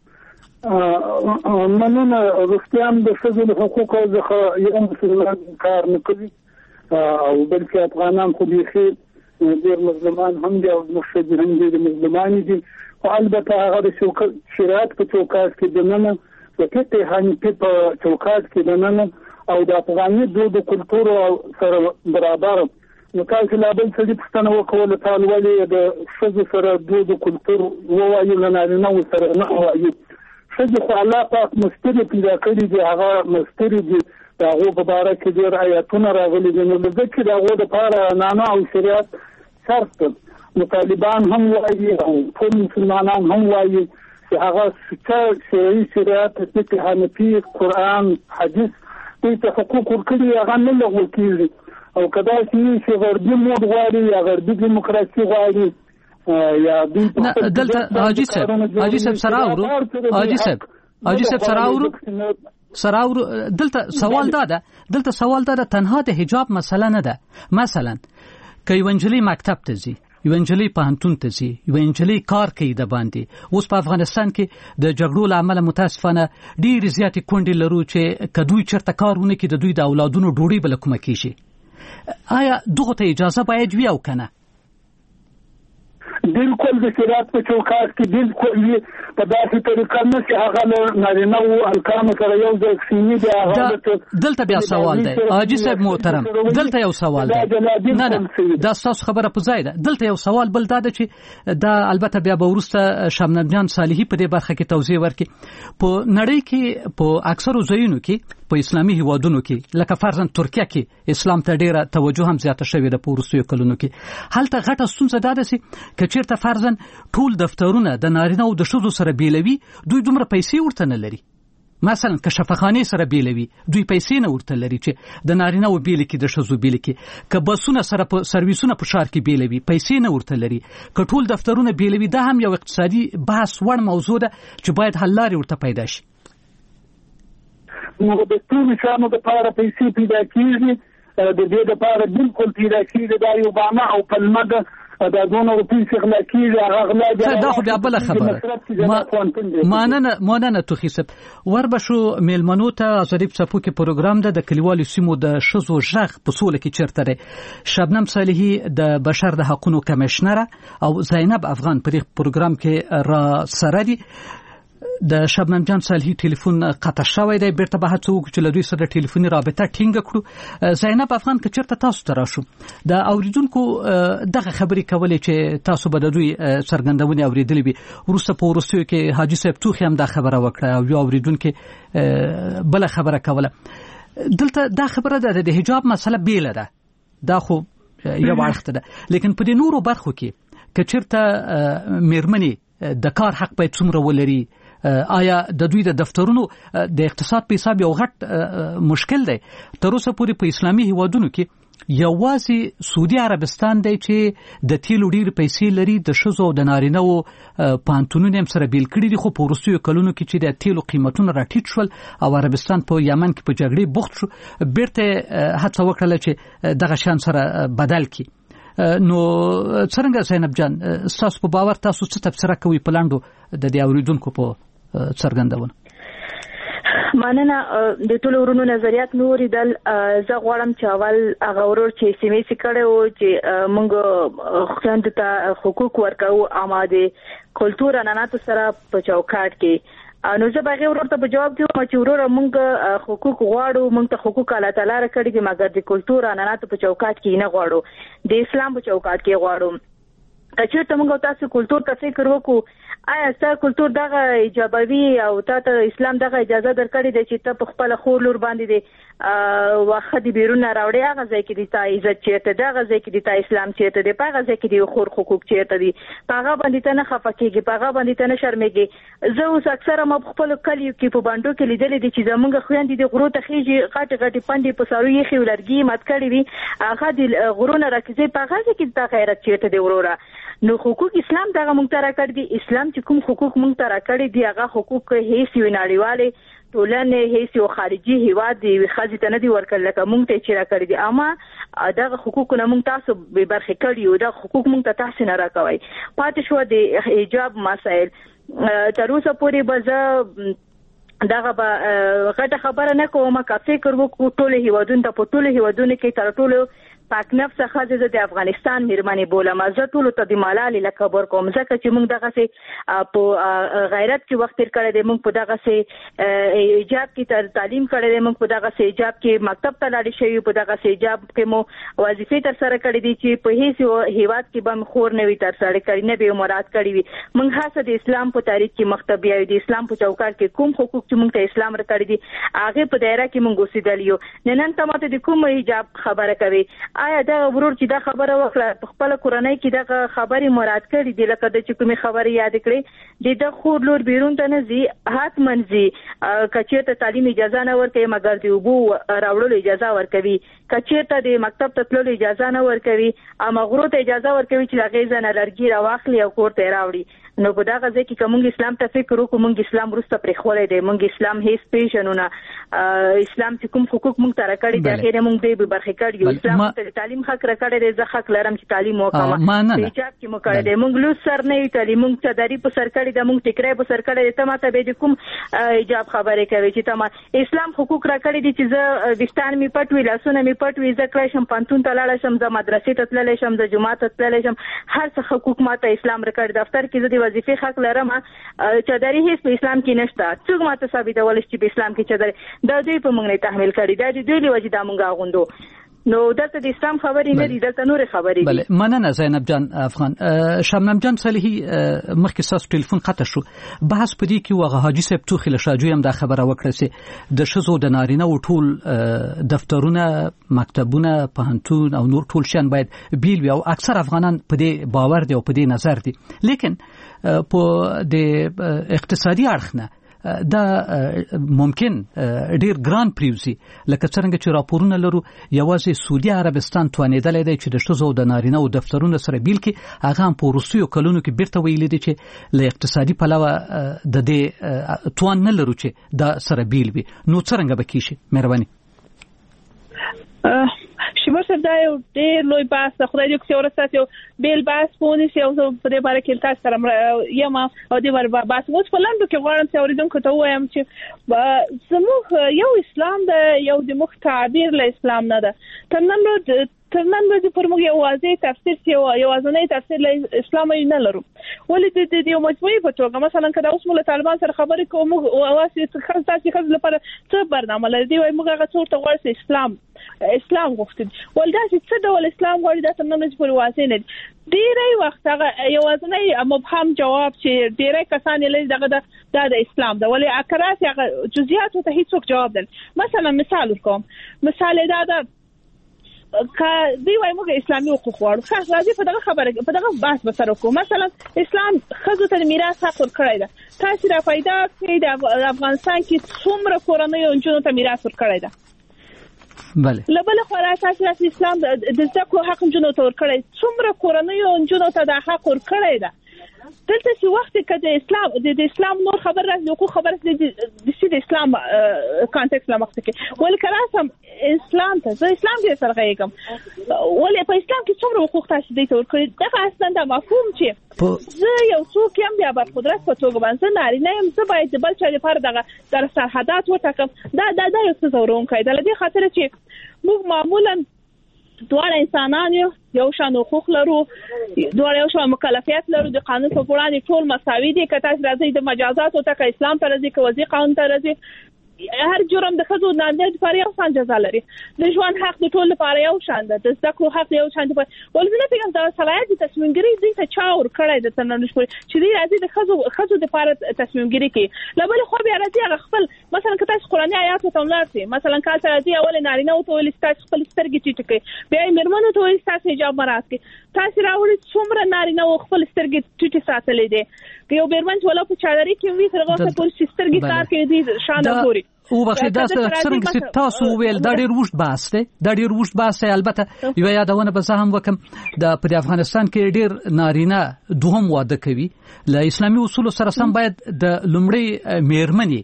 مننه. رښتیا هم د ښځو د حقوقو څخه یو مسلمان کار نه کوي او بلکې افغانان خو بیخي ډېر مظلومان هم دي او زموږ ښځې هم ډېرې مظلومانې دي. خو البته هغه د شریعت په چوکاټ کې دننه د فقه حنیفي په چوکاټ کې دننه او د افغاني دود او کلتور سره برابر. نو تاسو لا بل څه پوښتنه وکړه تاسو ولې د ښځو سره دود او کلتور ووایو نه نارینه سره نه وایو؟ ښځې خو الله پاک مستري پیدا کړي دي. هغه مستري دي د هغو په باره کې ډېر آیاتونه راغلي دي. نو ځکه د هغو دپاره نانه او شریعت شرط ده. نو طالبان هم وایي او ټول مسلمانان هم وایي چې هغه شرعي شریعت فقه حنفي قرآن حدیث دوی ته حقوق ورکړي هغه نه لغوه کېږي. او که داسې وي چې غربي مود غواړي یا غربي دیموکراسي غواړي یا دوی دلته حاجي صاحب حاجي صاحب سره اورو حاجي صاحب حاجي صاحب سره اورو سره اورو دلته سوال دا ده دلته سوال دا ده تنها د حجاب مسله نه ده. مثلا که یو نجلۍ مکتب ته ځي یو نجلۍ پوهنتون ته ځي یو نجلۍ کار کوي د باندې. اوس په افغانستان کې د جګړو له امله متاسفانه ډېرې زیاتې کونډې لرو چې که دوی چېرته کار ونه کړي د دوی د اولادونو ډوډۍ به له کومه کېږي. آیا دغو ته اجازه باید وي او که نه؟ بالکل د شریعت په چوکاټ کې بالکل وي په داسې طریقه نه چې هغه له نارینه او هلکانو سره یو ځای کښېني دي. دلته بیا سوال دی حاجي صاحب محترم. دلته یو سوال دی. نه نه دا ستاسو خبره په ځای ده. دلته یو سوال بل دا ده چې دا البته بیا به وروسته شمنان صالحي په دې برخه کې توضیح ورکړي. په نړۍ کې په اکثرو ځایونو کې په اسلامي هیوادونو کې لکه فرضاً ترکیه کې اسلام ته ډیره توجه هم زیاته شوې ده په وروستیو کلونو کې. هلته غټه ستونزه دا ده چې که چېرته فرضاً ټول دفترونه د نارینه او د ښځو سره بیلوي دوی دومره پیسې ورته نه لري. مثلا که شفاخانې سره بیلوي دوی پیسې نه ورته لري چې د نارینه او بیل کې د ښځو بیل کې. که بسونه سره په سرویسونه په ښار کې بیلوي پیسې نه ورته لري. که ټول دفترونه بیلوي دا هم یو اقتصادي بحث وړ موضوع ده چې باید حل لارې ورته پیدا شي. نو د ټولو شانو دپاره پیسې پیدا کېږي، د دې دپاره بالکل پیدا کېږي. دا یو بانه او پلمه ده، دا دونه روپۍ چې غلا کېږي هغه غلا دی. دا خو بیا بله خبره. مننه مننه توخي صاحب. وربشو میلمنو ته ازادي په څپو کې پروګرام ده د کلیوالو سیمو د ښځو غږ په سوله کې چیرته دی. شبنم صالحي د بشر د حقوقو کمشنره او زینب افغان په دې پروګرام کې را سره دي. د شبنم جان صالحي ټلیفون قطع شوی دی، بیرته به هڅه وکړو چې له دوی سره ټلیفوني رابطه ټینګه کړو. زینب افغان که چېرته تاسو ته راشو د اوریدونکو دغه خبرې کولې چې تاسو به د دوی څرګندونې اورېدلې وي. وروسته په وروستیو کې حاجي صاحب توخي هم دا خبره وکړه او یو اوریدونکي بله خبره کوله. دلته دا خبره ده د حجاب مسله بیله ده، دا خو یو اړخ ده، لیکن په دې نورو برخو کې که چېرته میرمنې د کار حق باید څومره ولري، آیا د دوی د دفترونو د اقتصاد په حساب یو غټ مشکل دی. تر اوسه پورې په اسلامي هیوادونو کې یوازې سعودي عربستان دی چې د تیلو ډېرې پیسې لري، د ښځو او د نارینه‌و پوهنتونونه هم سره بیل کړي دي. خو په وروستیو کلونو کې چې د تیلو قیمتونه راټیټ شول او عربستان په یمن کې په جګړې بوخت شو، بیرته هڅه وکړله چې دغه شان سره بدل کړي. نو څرنګه زینب جان ستاسو په باور تاسو څه تبصره کوئ په لاندو د دې اوریدونکو په څرګندونه؟ مننه. د ټولو ورونو نظریات مې اوریدل. زه غواړم چې اول هغه ورور چې سیمې سي کړی و چې موږ خویندو ته حقوق ورکوو اما د کلتور عنعناتو سره په چوکاټ کې، نو زه به هغې ورور ته په جواب کې وایم چې وروره موږ حقوق غواړو، موږ ته حقوق الله تعالی راکړي دي، مګر د کلتور عنعناتو په چوکاټ کې نه غواړو، د اسلام په چوکاټ کې غواړو. که چېرته موږ تاسو کلتور ته فکر وکړو، آیا ستا کلتور دغه ایجابوي او تا ته اسلام دغه اجازه درکړې ده چې ته په خپله خور لور باندې د واښه د بیرون نه راوړې، هغه ځای کې د تا عزت چېرته دی، هغه ځای کې د تا اسلام چېرته دی، په هغه ځای کې د خور حقوق چېرته دي، په هغه باندې ته نه خفه کېږي، په هغه باندې ته نه شرمېږي. زه اوس اکثره ما په خپلو کلیو کې په بانډو کې لیدلې دي چې زموږ خویندې د غرو ته خېږي، غټې غټې پنډې په سارو یخې او لرګي مات کړې وي، هغه د غرو نه راکوزي، په هغه ځای کې د تا غیرت چېرته دی وروره. نو حقوق اسلام دغه مونږ ته راکړي دي. اسلام چې کوم حقوق مونږ ته راکړي دي هغه حقوق هیڅ یو نړیوالې ټولنې هیڅ یو خارجي هیواد دی ښځې ته نه دي ورکړل لکه مونږ ته چې راکړي دي، اما دغه حقوق نه مونږ تاسو بې برخې کړي یو، دغه حقوق مونږ ته تاسو نه راکوئ. پاتې شوه د حجاب مسایل. تر اوسه پورې به زه دغه به غټه خبره نه کوم، که فکر وکړو ټولو هیوادونو ته، په ټولو هیوادونو کې تر ټولو پاک نفسه ښځې زه د افغانستان میرمنې بولم. زه ټولو ته د ملالې لقب ورکوم، ځکه چې موږ دغسې په غیرت کې وخت تېر کړی دی، موږ په دغسې حجاب کې تعلیم کړی دی، موږ په دغسې حجاب کې مکتب ته لاړې شوي، په دغسې حجاب کې مو وظیفې ترسره کړې دي چې په هیڅ هیواد کې به مې خور نه وي ترسره کړي، نه به یې مراعات کړي وي. موږ هڅه د اسلام په تاریخ کې مخته بیایو، د اسلام په چوکاټ کې کوم حقوق چې موږ ته اسلام راکړي دي هغې په دایره کې موږ اوسېدلي یو. نن ته ماته د کوم حجاب خبره کوي؟ آیا دغه ورور چې دا خبره وکړه په خپله کورنۍ کې دغه خبرې مراعات کړي دي، لکه د چې کومې خبرې یاد کړې د ده خور لور بیرون ته نه ځي، حتما ځي. که چېرته تعلیم اجازه نه ورکوي مګر د اوبو راوړلو اجازه ورکوي، که چېرته د مکتب ته تللو اجازه نه ورکوي، اما غرو ته اجازه ورکوي چې له هغې ځای نه لرګي راواخلي او کور ته یې راوړي. نو په دغه ځای کې که موږ اسلام ته فکر وکړو، موږ اسلام وروسته پرېښولی دی، موږ اسلام هېڅ پېژنو نه. اسلام چې کوم حقوق موږ ته راکړي دي هغې نه موږ دی بې برخې کړي یو. اسلام موږ ته د تعلیم حق راکړی دی، زه حق لرم چې تعلیم وکړم، په حجاب کې مو کړی دی. موږ لوڅ سر نه یو تللي، موږ چادري په سر کړې ده، موږ ټیکری په سر کړی دی. ته ماته بیا د کوم حجاب خبرې کوې چې ته ما اسلام حقوق راکړي دي چې زه ویښتان مې پټ وي، لاسونه مې پټ وي، زه کړی شم پوهنتون ته لاړی شم، زه مدرسې ته تللی شم، زه جومات ته تللی شم، هر څه حقوق ماته اسلام راکړي. دفتر کې زه د وظیفې حق لرم، چادري هیڅ په اسلام کې نشته. څوک ماته ثابتولی چې په اسلام کې چادري دا دوی په موږ نه تحمیل کړي، دا د دوی له وجې دا موږ اغوندو. نو دلته د اسلام خبرې نه دي، دلته نور خبرې دي. بله مننه زینب جان افغان. شبنم جان صالحي مخکې تاسو ټلیفون قطع شو، بحث پدې کې وغه حاجی صاحب توخي لشاجو هم دا خبره وکړه چې د شزو د نارینه او ټول دفترونه، مکتبونه، پوهنتون او نور ټول شان باید بیل وي، او اکثر افغانان پدې باور دي او پدې نظر دي. لیکن په د اقتصادي اړخ نه دا ممکن ډیر ګران پریوزي، لکه څنګه چې راپورونه لرو یوازې سعودي عربستان توانیدلې دی چې د شزو د نارینه او دفترونو سره بیل کې هغه هم په روسیو کلونو کې بیرته ویلي دي چې له اقتصادي پلوه د دې توان نه لرو چې دا سره بیل وي. نو څنګه به کیږي؟ مهرباني. شیبر صاحب دا یو ډېر لوی بحث ده، خدای دې چې ورسته یو بیل بحث پونیسي او په دې باره کې تاسو سره یم او دې باره بحث اوس په لاندې کې غواړم چې اوریدونکو ته وایم چې زموږ یو اسلام ده، یو د مخ تعبیر له اسلام نه ده. تر نن ورځې تر نن ورځې پر موږ یو واضح تفسیر چې یو ځنې تفسیر له اسلام نه لرو. ولې د یو مجموعي په توګه مثلا کله اوس موږ طالبان سره خبرې کوو، موږ واسي خاص تاسو خاص لپاره څه برنامه لري، دی وايي موږ هغه څور ته غواړو اسلام اسلام غوښتل. ولدا چې څه ډول اسلام غواړي دا تر نن ورځې پورې واضح نه دي. ډېری وخت هغه یو ځنې مبهم جواب چې ډېری کسان یې لږ دغه د اسلام ده، ولې اکرات هغه جزئیات ته هیڅ جواب دل. مثلا مثال ورکوم، مثال دا ده که دی وايي موږ اسلامي حقوق غواړو، خاص راځي په دغه خبره په دغه بحث به سره وکړو. مثلا اسلام ښځو ته میراث حق ورکړی ده. تاسو را پیدا کړئ د افغانستان کې څومره کورنۍ او نجونو ته میراث ورکړی ده؟ بله. لبل خورا تاسو راځي اسلام د زده کړو حق نجونو ته ورکړی، څومره کورنۍ او نجونو ته د حق ورکړی ده. دلته چې وخت کې د اسلام د اسلام نور خبر راځي، حقوق خبر د د اسلام کانټیکس لا مخ کې ول کراسم اسلام ته زه اسلام کې سره غږم، ولې په اسلام کې څومره حقوق تاسو دې ته ورکړي. دا اصلا دا مفهوم چې زه یو څوک یم بیا په قدرت په توګه باندې نارینه یم، زه باید د بل چا لپاره دغه در سرحدات وټاکم. دا دا دا یو څه زورون کوي، د دې خاطر چې موږ معمولا دواړه انسانان یو یو شان حقوق لرو، دواړه یو شان مکلفیت لرو، د قانون په وړاندې ټول مساوي دي. که تاسو راځي د مجازات او تک اسلام ته راځي، که وځي قانون ته راځي، هر جرم د خزو نارینه لپاره یو شان جزا لري. د ژوند حق د ټول لپاره یو شان ده، د زده کړو حق یو شان دی. ولې نه پیغام دا صلاحیت د تصمیم ګیری دې ته چا ور کړی د تننش پورې چې دې راځي د خزو خزو د لپاره تصمیم ګیری کوي. لبل خو بیا راځي هغه خپل مثلا که تاسو قرآني آیات ته ولاړئ، مثلا کله راځي اول نارینه او ته ول تاسو خپل سترګې ټیټ کړئ، بیا مرمنو ته ول تاسو حجاب مراعات کړئ. تاسو راوړئ څومره نارینه او خپل سترګې ټیټ ساتلې دي، که یو بیرمن ولا په چادرې کې وي تر هغه پورې سترګې کار کوي دي شان پوری او بخښه دا څنګه چې تاسو ویل دا ډیر وښت بحث دی، دا ډیر وښت بحث دی. البته یو یادونه به زه هم وکم، د په افغانستان کې ډیر نارینه دوهم واده کوي. له اسلامي اصول سره سم باید د لومړی میرمنې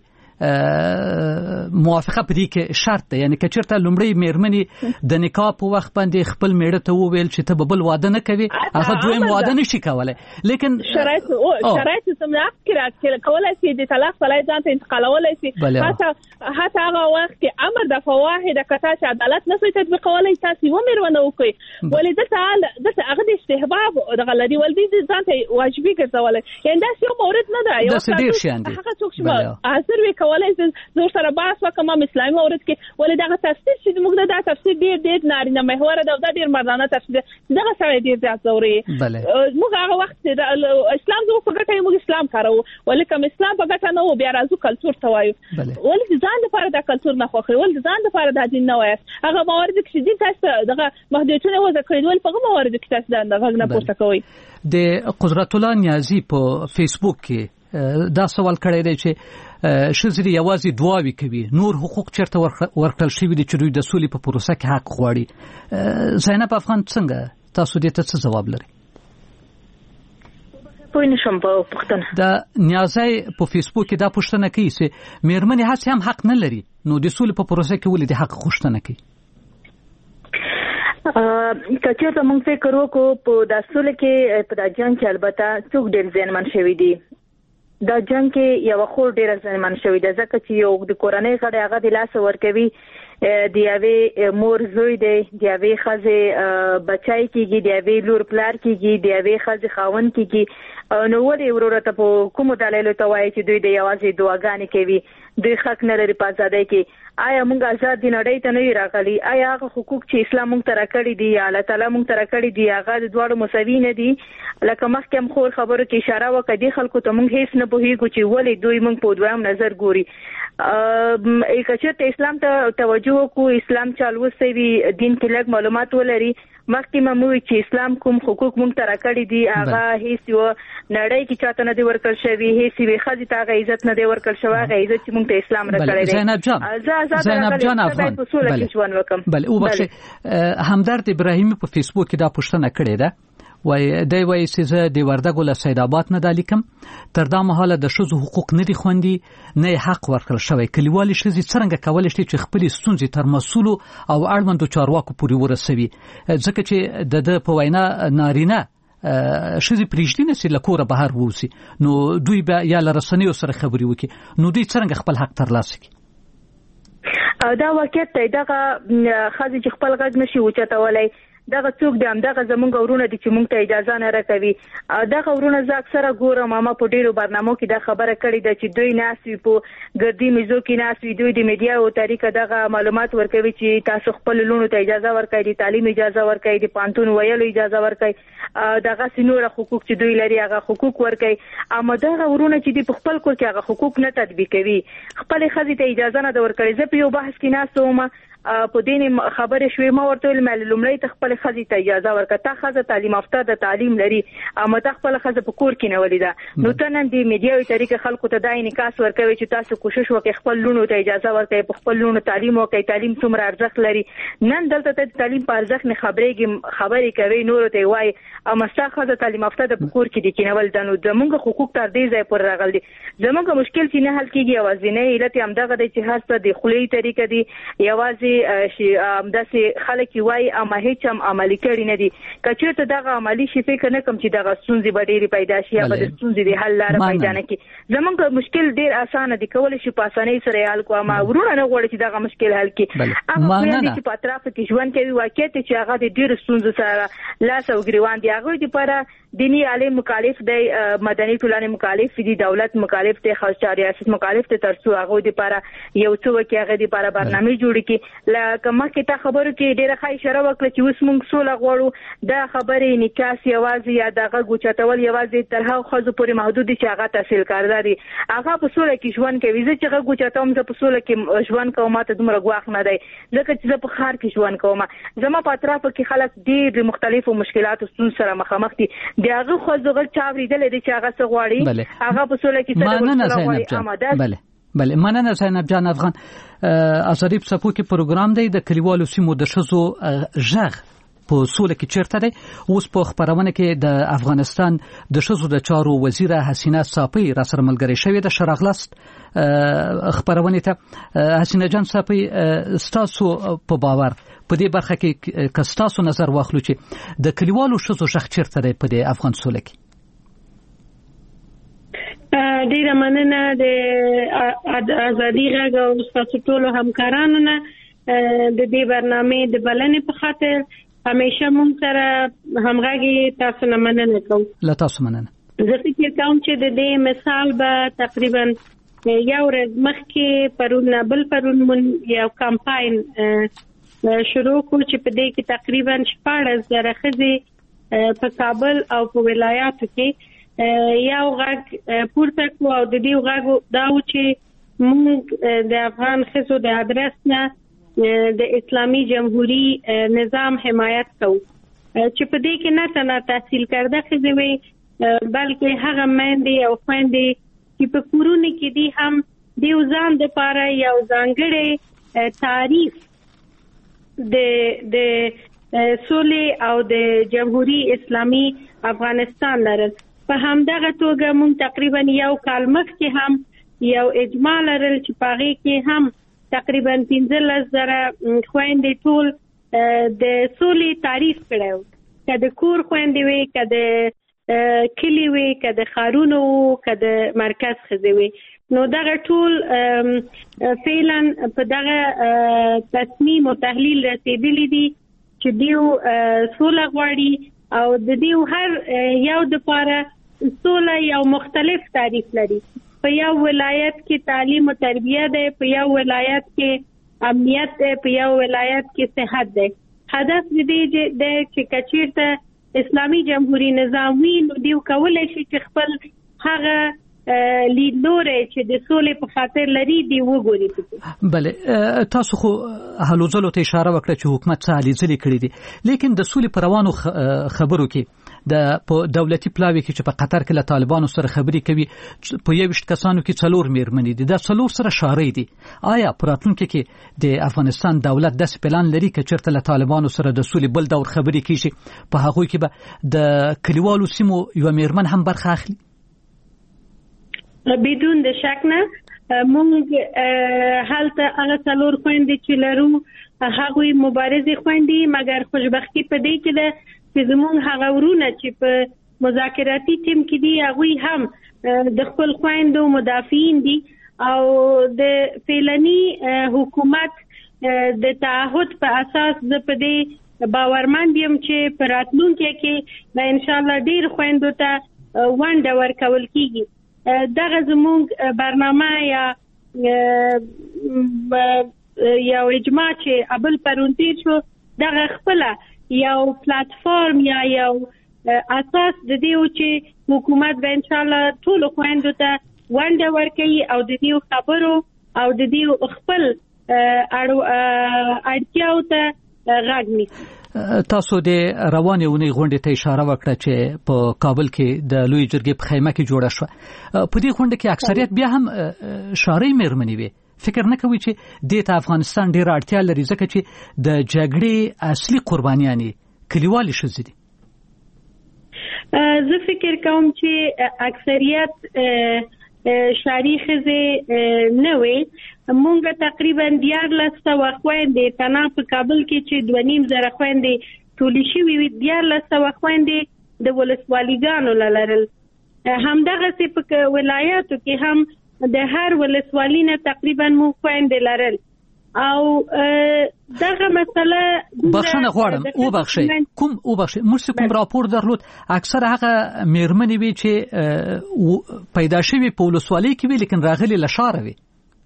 موافقه پدې کې شرط ده، یعنی که چیرته لومړی میرمنې د نکاح په وخت باندې خپل میړه ته وویل چې ته به بل واده نه کوي، هغه دویم واده نشي کولای. لیکن شرایط شرایط سمونه کې کولای شي د طلاق فلای ځان ته انتقالولای شي، حتی حتی هغه وخت کې امر د فواحد کتا چې عدالت نه کوي تطبیقولای تاسو و میرونه وکي. ولې د تعال د هغه د استحباب د غلدي ولدي ځان ته واجبي ګرځولای، یعنی دا یو مورد نه ده، یو څه هغه څوک چې حاضر وي کولای زه سره بحث وکم اسلامي مورد کې. ولې دا تفسیر چې موږ دا تفسیر ډیر ډیر نارینه محور ده او دا ډیر مردانه تفسیر دغه سره ډیر ځات زوري. موږ هغه وخت اسلام زو په ګټه موږ اسلام کارو، ولې کوم اسلام په ګټه نه و بیا راځو کلچر ته وایو. ولې ځان لپاره دا کلچر نه خوخي، ولې ځان لپاره دا دین نه وایي. هغه موارد چې دین تاسو دغه محدودیتونه وځ کړی، ولې په هغه موارد کې تاسو دا غږ نه پورته کوي. د قدرت الله نیازی په فیسبوک کې دا سوال کړی دی چې شزري یوازې دعاوي کوي، نور حقوق چیرته ورکړل شوی دي چې دوی د سولې په پروسه کې حق غواړي. زینب افغان څنګه تاسو دې ته څه جواب لري؟ پوه نشم په پښتنه. دا نیازی په فیسبوک کې دا پوښتنه کوي چې میرمنې هڅه هم حق نه لري، نو د سولې په پروسه کې ولې د حق غوښتنه کوي؟ کچې ته موږ فکر وکړو په د سولې کې په د جنگ کې البته څوک ډېر ځانمن شوی دي. دا جنگ کې یو خور ډیر ځانمن شوی دی، ځکه چې یو د کورنۍ غړي هغه د لاس ورکوي، د یوې مور زوی دی، د یوې ښځې بچای کېږي، د یوې لور پلار کېږي، د یوې ښځې خاوند کېږي. نو ولې وروره ته په کومو دلایلو ته وایي چې دوی د یوازې دعاګانې کوي، دوی حق نه لري په ازادۍ کې؟ آیا موږ آزاد دي نړۍ ته نه راغلي؟ آیا هغه حقوق چې اسلام موږ ته راکړي دي یا الله تعالی موږ ته راکړي دي هغه د دواړو مساوي نه دي؟ لکه مخکې هم خور خبرو کې اشاره وکړه دي خلکو ته موږ هیڅ نه پوهیږو چې ولې دوی موږ په دویم نظر ګوري. ا کچته اسلام ته توجه وکړو، اسلام چالو سوي دین کې لږ معلومات ولري. مخکې مو چې اسلام کوم حقوق موږ ته راکړي دي هغه هیڅ یو نړۍ کې چاته نه دی ورکړل شوی، هیڅ یې خځې ته هغه عزت نه دی ورکړل شوی، هغه عزت چې موږ ته اسلام راکړی دی. زینب جان زینب جان افغان بله او بخښه همدرد ابراهیمی په فیسبوک کې دا پوښتنه کړې ده، وای دی وای چې د وردګو له سید آباد نه د لیکم تر دا مهاله د ښځو حقوق نه دي خوندي، نه حق ورکړل شوی. کلیوالي ښځې څنګه کولی شي چې خپلې ستونزې تر مسؤلو او اړوندو چارواکو پورې ورسوي؟ ځکه چې د ده په وینا نارینه ښځې پرېږدي نه سي له کوره بهر ووځي، نو دوی به یا له رسنیو سره خبرې وکړي، نو دوی څرنګه خپل حق ترلاسه کړي؟ دا واقعیت دی، دغه ښځې چې خپل غږ نشي اوچتولی دغه څوک دی همدغه زمونږ ورونه دي چې موږ ته اجازه نه راکوي. دغه ورونه زه اکثره ګورم، ما په ډیرو برنامو کې دا خبره کړې ده چې دوی ناست وي په ګردي میزو کې ناست وي، دوی د میډیا او طریقه دغه معلومات ورکوي چې تاسو خپل لونو ته اجازه ورکړئ، د تعلیم اجازه ورکړئ، د پانتون ویلو اجازه ورکړئ، دغه سينور حقوق چې دوی لري هغه حقوق ورکړي. اما دغه ورونه چې د خپل کور کې هغه حقوق نه تطبیقوي، خپل خځې ته اجازه نه ورکړي. زه په یو بحث کې ناست وم په دین خبرې شوې، ما ورته ویل مې لومړی ته خپل خځې ته اجازه ورکړه، تا خځه تعلیم یافته د تعلیم لري اما تا خپل خځه په کور کې نه ولیده، نو ته نن د میډیا او طریقې خلکو ته دا انعکاس ورکوي چې تاسو کوشش وکړئ خپل لونو ته اجازه ورکړئ، په خپل لونو تعلیم وکړئ، تعلیم څومره ارزښت لري. نن دلته ته تعلیم په ارزښت نه خبرېږي، خبرې کوي نور ته وایي اما ستا خځه تعلیم یافته د کور کې د کینول د نو زموږ حقوق تر دې ځای پر راغلي. زموږ مشکل چې نه حل کیږي یوازینی علت همدغه دی چې هر څه د خولي طریقې دي، یوازې شي همداسې خلک وایي اما هیڅ هم عملي کړي نه دي. کچېرته دغه عملي شي فکر نه کوم چې دغه ستونزې به ډېرې پیدا شي یا به د ستونزې د حل لاره پیدا نه کړي. زموږ مشکل ډېر اسانه دی، کولی شي په اسانۍ سره یې حل کړو، اما ورونه نه غواړي چې دغه مشکل حل کړي. هغه خویندې چې په اطرافو کې ژوند کوي واقعیت چې هغه د ډېرو ستونزو سره لاس او ګریوان دي، هغوی دپاره دیني عالم مکلف دی، مدني ټولنې مکلف دي، دولت مکلف دی، خاص ریاست مکلف دی، تر څو هغوی دپاره یو څه وکړي، هغې دپاره برنامې جوړې کړي. لکه مخکې تا خبرو کې ډېره ښه اشاره وکړه چې اوس موږ سوله غواړو، دا خبرې انعکاس یوازې یا د غږ اوچتول یوازې تر هغو ښځو پورې محدود دي چې هغه تحصیل کارده دي، هغه په سوله کې ژوند کوي. زه چې غږ اوچتوم زه په سوله کې ژوند کوم، ما ته دومره ګواښ نه دی ځکه چې زه په ښار کې ژوند کوم. زما په اطرافو کې خلک ډېر د مختلفو مشکلاتو ستونزو سره مخامخ دي، د هغو ښځو غږ چا اورېدلی دی چې هغه څه غواړي، هغه په سوله کې څه ډول غواړي. بله مننه زینب جان افغان. ازادي په څپو کې پروګرام دی د کلیوالو سیمو د ښځو غږ په سوله کې چیرته دی. اوس په خبرونه کې د افغانستان د ښځو د چارو وزیره حسینه صافی را سره ملګری شوې ده. شراغلاست خبرونه ته حسینه جان صافی، ستاسو په باور په دې برخه کې که ستاسو نظر واخلو چې د کلیوالو ښځو غږ چیرته دی په دې افغان سوله کې؟ ډیره مننه د ازادي غږ او ستاسو ټولو همکارانو نه د دې برنامې د بلنې په خاطر. همیشه مونږ سره همغږي، تاسو نه مننه کوم. له تاسو مننه. زه فکر کوم چې د دې مثال به تقریبا یو ورځ مخکې پرون بل پرون مونږ یو کمپاین شروع کړو چې په دې کې تقریبا شپاړس زره ښځې په کابل او په ولایاتو کې یو غږ پورته کړو او د دې غږ دا و چې موږ د افغان ښځو د ادرس نه د اسلامی جمهوریت نظام حمایت کوو چې په دې کې نه تنها تحصیل کرده ښځې وي بلکې هغه میندې او خویندې چې په کورونو کې دي هم د یو ځان دپاره یو ځانګړی تعریف د د سولې او د جمهوریت اسلامی افغانستان لرل. په همدغه توګه موږ تقریبا یو کال مخکې هم یو اجماع لرل چې په هغې کې هم تقریبا پنځلس زره خویندې ټول د سولې تعریف کړی و، که د کور خویندې وي، که د کلي وي، که د ښارونو وو، که د مرکز ښځې وي. نو دغه ټول فعلا په دغه تصمیم او تحلیل رسېدلي دي چې دیو سوله غواړي او د دیو هر یو دپاره سوله یو مختلف تعریف لري. په یو ولایت کې تعلیم او تربیه ده، په یو ولایت کې امنیت په یو ولایت کې صحت دی. هدف دې د چې کچیرته اسلامي جمهوریت نظام وي نو دیو کولای شي چې خپل هغه لیدلوري چې د سولې په خاطر لري دی وګوري. بله تاسو خو هلو ځلو ته اشاره وکړه چې حکومت څه هلې ځلې کړې دي لیکن د سولې پر روانو خبرو کې د په دولتي پلاوي کې چې په قطر کې له طالبانو سره خبرې کوي په یوشت کسانو کې څلور میرمنې دي دا څلور سره شارې دي. آیا په راتلونکي کې د افغانستان دولت داسې پلان لري چې چېرته له طالبانو سره د سولې بل دور خبرې کیږي په هغوی کې به د کلیوالو سیمو یو میرمن هم برخه اخلي؟ بدون د شک نه مونږ هلته هغه څلور خويندې چې لرو هغوی مبارزې خويندې مګر خوشبختي په دې کې ده چې زموږ هغه ورونه چې په مذاکراتي ټیم کې دي هغوی هم د خپل خويندو مدافعین دي او د فعلني حکومت د تعهد په اساس زه په دې باورمند یم چې په راتلونکي کې به ان شاء الله ډیر خويندو ته ونډه ورکول کیږي. دغه زموږ برنامه یا یو اجماع چې ابل پرونتیر شو دغه خپل یو پلیټفارم یا یو اساس د دیو چې حکومت به ان شاء الله ټول خويندو ته ونډه ورکړي او د دیو خبرو او د دیو خپل اړتیاو ته غږ نیسي. تاسو د روانې اونۍ غونډې ته اشاره وکړه چې په کابل کې د لوی جرګې په خیمه کې جوړه شوه. په دې غونډه کې اکثریت بیا هم شارې میرمنې وي. فکر نه کوي چې د افغانستان ډېر اړتیا لري ځکه چې د جګړې اصلي قربانیانې کلیوالي ښځې دي؟ زه فکر کوم چې اکثریت شاري ښځې نه وي. مونږ تقریبا دیارلس سوه خویندې تنها په کابل کې چې دوه نیم زره خویندې ټولې شوې وي دیارلس سوه خویندې د ولسوالیګانو لرل. همدغسې په ولایاتو کې هم د هر ولسوالي نه تقریبا مونږ خویندې لرل او دغه مسله بخښنه غواړم وبخښئ کوم وبخښئ موږ کوم راپور درلود اکثر هغه میرمنې وي چې پیدا شوي په ولسوالۍ کې وي لیکن راغلي له ښاره وي.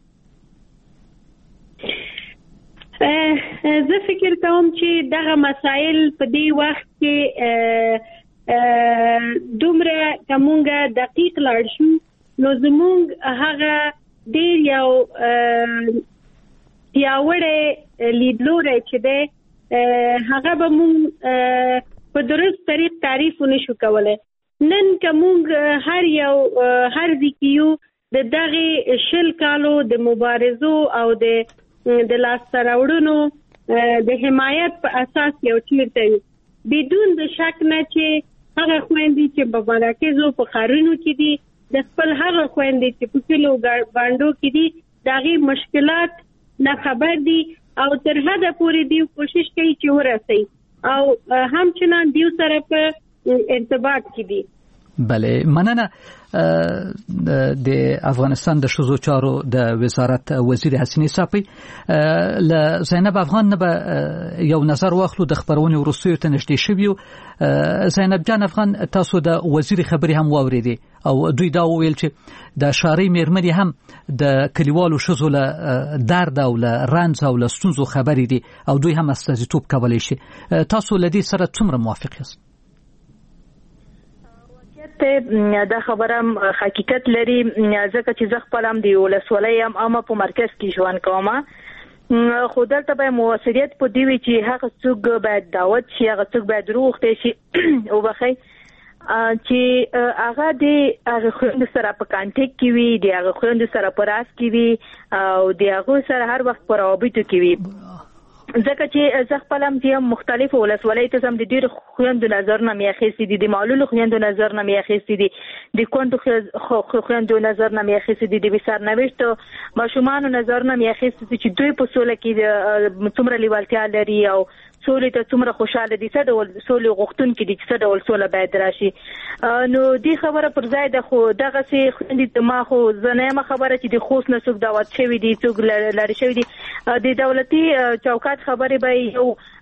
زه فکر کوم چې دغه مسائل په دې وخت کې دومره کومه دقیق لاړ شو نو زموږ هغه ډیر یو پیاوړی لیدلوری چې دی هغه به مونږ په درست طریق تعریف نشو کولی. نن که مونږ هر یو هر ځکیو د دغه شل کالو د مبارزو او د د لاسته راوړنو د حمایت په اساس یو چیرته وي بدون د شک نه چې هغه خويندې چې په مراکزو په ښارونو کې دي د خپل هغه خويندې چې په کلو باندو کې دي دغه مشکلات نه خبر دي او تر حده پورې دی کوشش کوي چې ورسي او همچنان دیو سره په ارتباط کې دي. بله مننه. د افغانستان د ښځو چارو د وزارت وزیر حسینې صافی ل زینب افغان نه به یو نظر واخلو د خبرونې وروستیو ته نږدې شوي. زینب جان افغان تاسو د وزیر خبرې هم واورېدې او دوی دا وویل چې د شارې میرمنې هم د کلیوالو ښځو له درد او له رنځ او له ستونزو خبرې دي او دوی هم استازیتوب کولی شي. تاسو له دې سره څومره موافق یاست؟ دا خبره حقیقت لري ځکه چې زه خپل هم د ولسوالۍ هم عامه په مرکز کې ژوند کوم خو دلته به موثریت په دی وي چې هغه څوک باید دعوت شي هغه څوک باید روغتې شي وبخئ چې هغه د هغه خويندو سره په کانټیکټ کې وي د هغه خويندو سره په راس کې وي او د هغه سره هر وخت په روابطو کې وي ځکه چې زه خپل هم چې مختلف ولسوالۍ ته هم د ډېر خویندو نظر نه مې اخیستي دي د معلولو خویندو نظر نه مې اخیستي دي د کونډو خویندو نظر نه مې اخیستي دي د بېسرنوشتو ماشومانو نظر نه مې اخیستي دي چې دوی په سوله کې څومره لیوالتیا لري او سولې ته څومره خوشاله دي څه ډول سولې غوښتونکي دي چې څه ډول سوله باید راشي. نو دې خبره پر ځای ده خو دغسې خویندې ما خو زه نه یم خبره چې د خوست نه څوک دعوت شوي دي څوک لرې شوي دي د دولتي چوکاټ خبرې به یو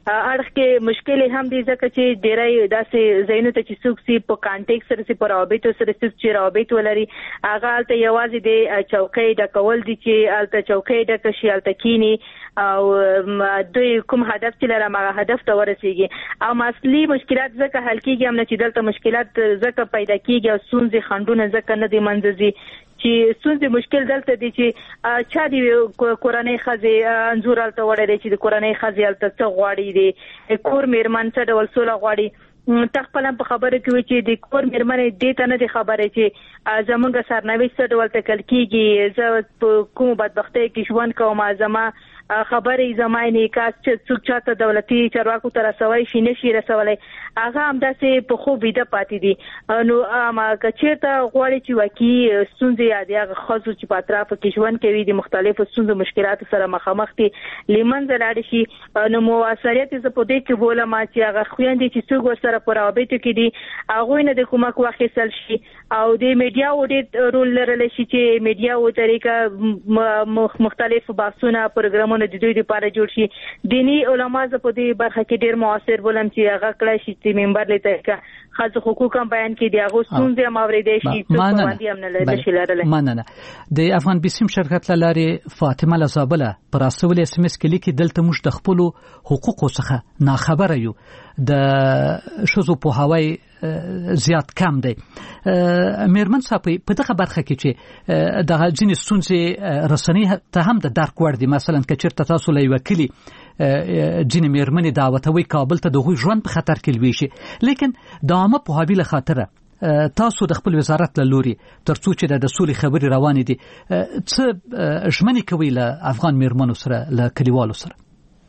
اړخ کې مشکل هم دي ځکه چې ډېرای داسې زینو ته چې څوک سي په کانټیکټ سره سي پر رابطو سره سي چې رابط ولري هغه الته یوازې د چوکۍ ډکول دي چې الته چوکۍ ډک شي الته کینی او دوی کوم هدف چې لري هغه هدف ته ورسیږي او اصلي مشکلات ځکه حل کیږي هم نه چې دلته مشکلات ځکه پیدا کیږي او سونځي خندونه ځکه نه دي منځي چې سونځي مشکل دلته دي چې چا دی کورنۍ خزي انزور الته وړي چې د کورنۍ خزي الته څه غواړي دي کور میرمن څه ډول سوله غواړي تخپلم په خبره کې وي چې د کور میرمنې دې ته نه دي خبره چې زمونږ سرنوشت څه ډول تکل کیږي زه کوم بدبختۍ کې ژوند کوم زما خبرې زماینه کاس چې څوک چاته دولتي چارواکو تر رسوي شي نشي رسولای هغه هم داسې په خو بيده پاتې دي نو ما کچېته غواړي چې واقعي ستونزې یاد هغه خاصو چې په اطراف کې ژوند کوي د مختلفو ستونزو مشکلات سره مخامخ دي لیمنځ لاړ شي نو موثریت ز په دې کې بوله ما چې هغه خويندې چې څوک سره پر رابطه کې دي هغه نه د کومک واخیستل شي او د میډیا وډیټ رول لرل شي چې میډیا و طریقه مختلف بحثونه پروګرامونه د دوی لپاره جوړ شي دینی علما ز په دې برخه کې ډیر موثر بولم چې هغه کړی شي چې منبر لته خاص حقوق هم بیان کړي دی هغه ستونزې ماورې شي څه باندې هم نه لري شي لرل مننه د افغان بیسیم شرکت لارې فاطمه لزابله پر اسول اس ام اس کې لیکي دلته موږ د خپل حقوقو څخه ناخبره یو د شوزو په هواي زیات کم دی میرمن صاحب په دغه برخه کې چې د ځینې ستونزې رسنۍ ته هم د درک ور دي مثلا کچرته تاسو لوي وکیل ځینې میرمنې دعوتوي کابل ته د غوي ژوند په خطر کې لوي شي لیکن د عامه په هابیله خاطره تاسو د خپل وزارت له لوري ترڅو چې د سولې خبري روان دي څه ژمنې کوي له افغان میرمنو سره له کلیوالو سره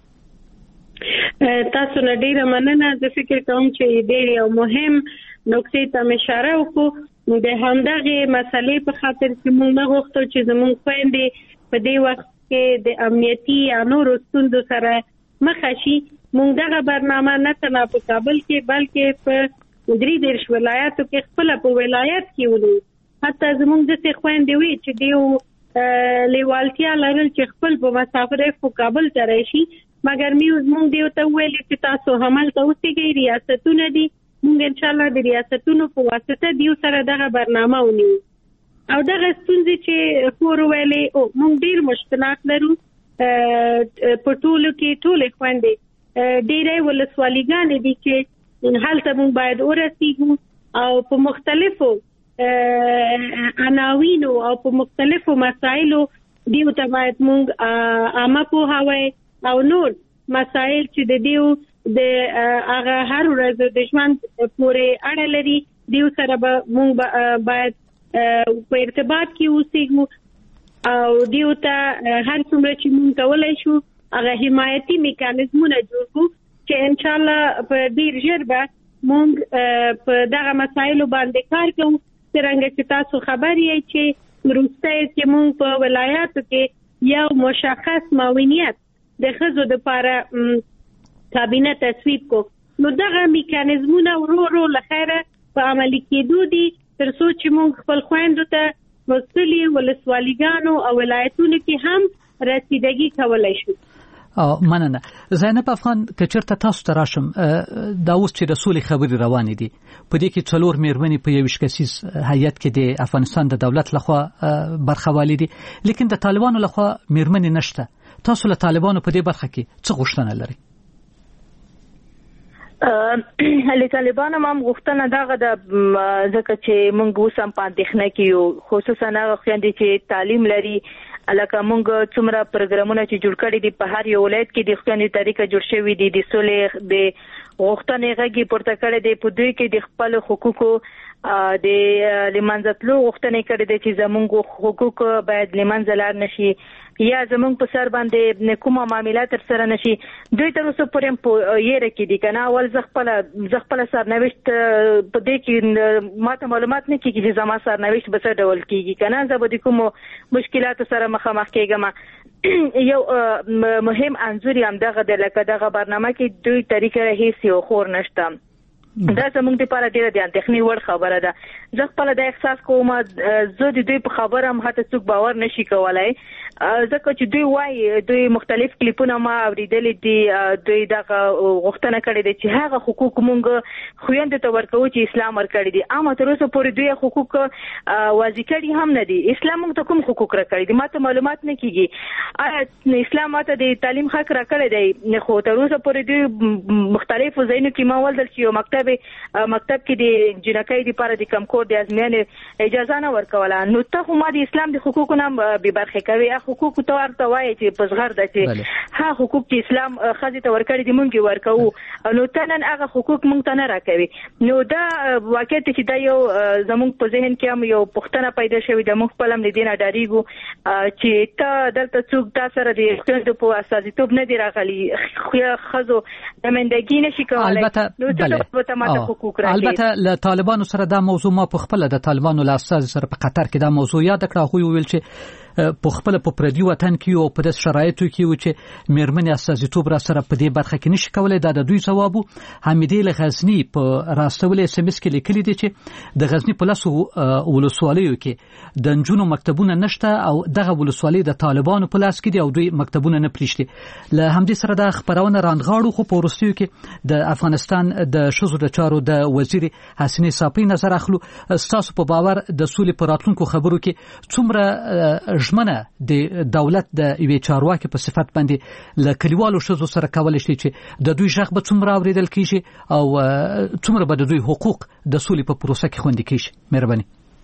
تاسو نه ډیره مننه زه فکر کوم چې ډیر یو مهم نقطې ته اشاره وکړو د همدغه مسلې په خاطر چې موږ نه غوښتو چې زموږ خويندې په دې وخت کې د امنیتي یا نورو ستونزو سره مخ شي موږ دغه برنامه نه تنه په کابل کې بلکې په درې دیرش ولایتو کې خپل په ولایت کې ولو حتی زموږ د څه خويندې وي چې دیو لیوالتیا لرل چې خپل په مسافرې په کابل ته راشي مګر میوز مونږ دیو ته ویل چې تاسو عمل کوئ ریاستونه دي مونږ ان شاء الله د ریاستونو په واسطه دیو سره دغه برنامه ونیو او دغه ستونزې چې خور ویلې او مونږ ډیر مشکلات لرو په ټولو کې ټولې خويندې ډیرې ولسوالیګانې دي چې هلته مونږ باید ورسیږو او په مختلفو عناوینو او په مختلفو مسایلو دیو ته باید مونږ عامه پوهاوی او نور مسائل چې د دیو د هغه هر ورځ د ژوند پورې اړه لري دیو سره به موږ باید په ارتباط کې اوسېږو او دیو ته هر څومره چې موږ کولای شو هغه حمایتي میکانیزمونه جوړ کړو چې ان شاء الله په ډیر ژر به موږ په دغه مسایلو باندې کار کوو څنګه چې تاسو خبر یې چې وروسته چې موږ په ولایاتو کې یو مشخص معاونیت د خزو د لپاره کابینه تصویب کو نو دغه میکانیزمونه ورو ورو لخيره په عملي کېدو دي تر څو چې موږ خپل خويندو ته مسلي ولسوالیګانو او ولایتونو کې هم رسیدګي کولای شو او مننه زینب افغان کچرته تاسو ته راشم دا اوس چې د سولې خبري روان دي په دې کې څلور میرمنې په یو شکسیز هیئت کې د افغانستان د دولت لخوا برخوالي دي لیکن د طالبانو لخوا میرمنې نشته تاسو له طالبانو په دې برخه کې څه غوښتنه لرئ؟ له طالبانو هم غوښتنه دغه د ځکه چې موږ اوس هم په اندېښنه کې یو خصوصا هغه خويندې چې تعلیم لري الکه موږ څومره پروګرامونه چې جوړ کړي دي په هر یو ولایت کې د خويندې طریقه جوړ شوی دي د سولې د غوښتنې غږی پورته کړي دي په دوی کې د خپل حقوقو د لمنځتلو غوښتنې کړي دي چې زموږ حقوق باید لمنځلار نشي یا زموږ په سر باندې کومه معاملات تر سره نشي دوی تر اوسه پورې په یې رکې دي کنه اول زغپل زغپل سرنوشت په دې کې ماته معلومات نه کیږي چې زما سرنوشت به څه ډول کیږي کنه زه به د کوم مشکلات سره مخامخ کېږم یو مهم انځور هم دغه د لکه دغه برنامه کې دوی طریقې هیڅ یو خور نشته دا زموږ لپاره ډیره د اندېښنې وړ خبره ده. زه خپل د احساس کوم زه د دوی په خبره هم هته څوک باور نشي کولای ځکه چې دوی وايي دوی مختلف کلیپونه ما اوریدلې دي دوی دغه غوښتنه کړې ده چې هغه حقوق مونږ خويندو ته ورکو چې اسلام ورکړي دي. اما تر اوسه پورې دوی حقوق واضح کړي هم نه دي. اسلام موږ ته کوم حقوق راکړي دي ماته معلومات نه کیږي. اسلام ماته د تعلیم حق راکړی دی خو تر اوسه پورې دوی مختلفو ځایونو کې ما ولدل چې یو مکتب مکتب کې د جنکۍ لپاره د کمکور د ازموینې اجازه نه ورکوله. نو ته خو ما د اسلام د حقوقو نه به برخه کوي. حقوق ته ورته وایي چې پزغر ده چې ها حقوق چې اسلام خځې ته ورکړي دي مونږ ورکو نو ته نن هغه حقوق مونږ ته نه راکوي. نو دا واقعیت چې دا یو زموږ په ذهن کې هم یو پوښتنه پیدا شوې ده. موږ خپل هم د دې نه ډاریږو چې ته دلته څوک تا سره د ښځو په استازیتوب نه دی راغلي ښځو د مندګي نشي کولای. نو ته ماته حقوق راکړي. البته له طالبانو سره دا موضوع ما په خپل د طالبانو له استاذ سره په قطر کې دا موضوع یاد کړه. خو ویل چې په خپل په پردي وطن کې او په داس شرایطو کې و چې میرمنې استازیتوب را سره په دې برخه کې نشي کولای. دا د دوی ځواب حمیدې لغزنی په راستولې اس ام اس کې لیکلي دي چې د غزنی په لاسو ولسوالیو کې د نجونو مکتبونه نشته او دغه ولسوالۍ د طالبانو په لاس کې دي او دوی مکتبونه نه پلیشتي. له همدې سره د خبرونه راندغاړو خو په ورستیو کې د افغانستان د شذو د چارو د وزیر حسنی صافی نظر اخلو. تاسو په باور د سولې په راتلونکو خبرو کې څومره ژمنه د دولت د یوې چارواکي په صفت باندې له کلیوالو شذو سره کولای شي چې د دوی ژغ به څومره اوریدل کیږي او څومره به د دوی حقوق د سولې په پروسه کې خوندي کیږي؟ مهرباني.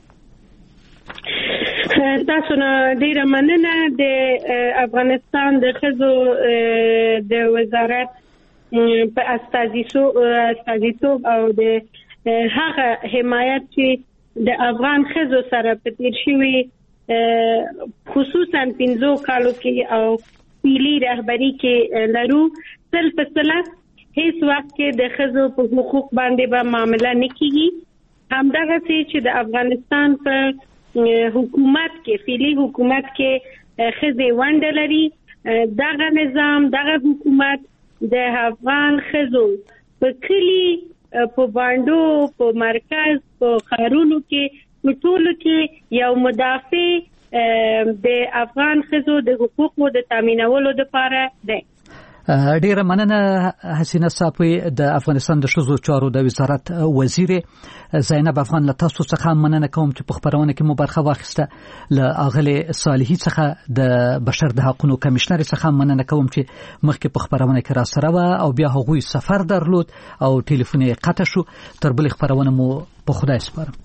تاسو نه ډیره مننه. د افغانستان د خزو د وزارت په استازیتوب او د هغه حمایت چې د افغان خزو سره په تیر شوی خصوصا پنځو کالو کې او پیلي رهبری کې لرو سل په سله هیڅ وخت کې د خزو په حقوق باندې به معامله نه کیږي. همدغه چې د افغانستان په حکومت کې پیلي حکومت کې خزې ونډه لري. دغه نظام دغه حکومت د افغان خزو په کلی په باندو په مرکز په خارونو کې ټول کې یو مدافع د افغان خزو د حقوقو د تامینولو لپاره دی. ډیره مننه حسینه صافی د افغانستان د شذو چارو د وزارت وزیر. زینب افغان له تاسو څخه مننه کوم چې په خبرونه کې مو برخه واخیسته. له اغلی صالحی څخه د بشر د حقوقو کمشنر څخه مننه کوم چې مخکې په خبرونه کې را سره و او بیا هغوی سفر درلود او ټلیفون یې قطع شو. تر بل خبرونه مو په خدای سپارم.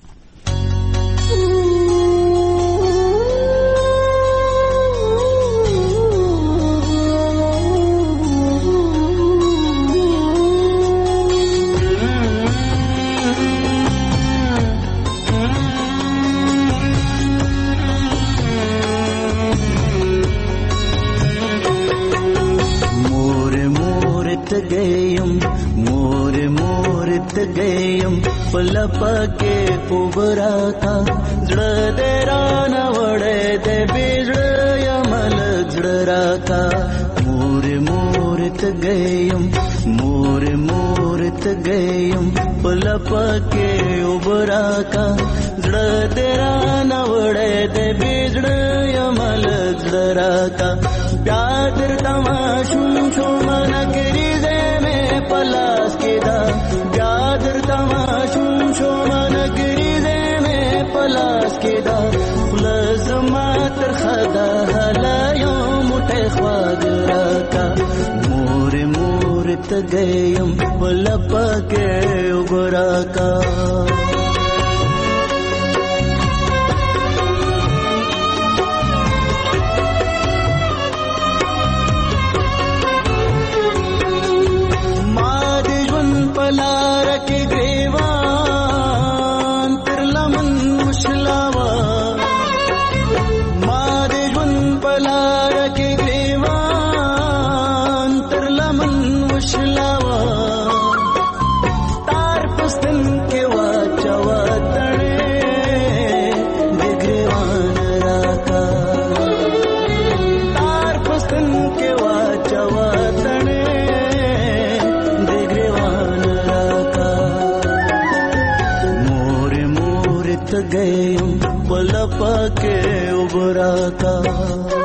پلپکه پوبرا کا زړه دې را نه وړې دې بيړ یمل زړه را کا مور مور ته گیم مور مور ته گیم پلپکه پوبرا کا زړه دې را نه وړې دې بيړ یمل زړه را کا پیادر تماشو شو من کری دې مې پلاس کې دا پیادر تماشو شو من کری دې مې پلاس کې دا لازم تر خدا هلا یوم ته خواږ راکا مور مور ته گیم ولپکه وګراکا. गए पलपा के उबराता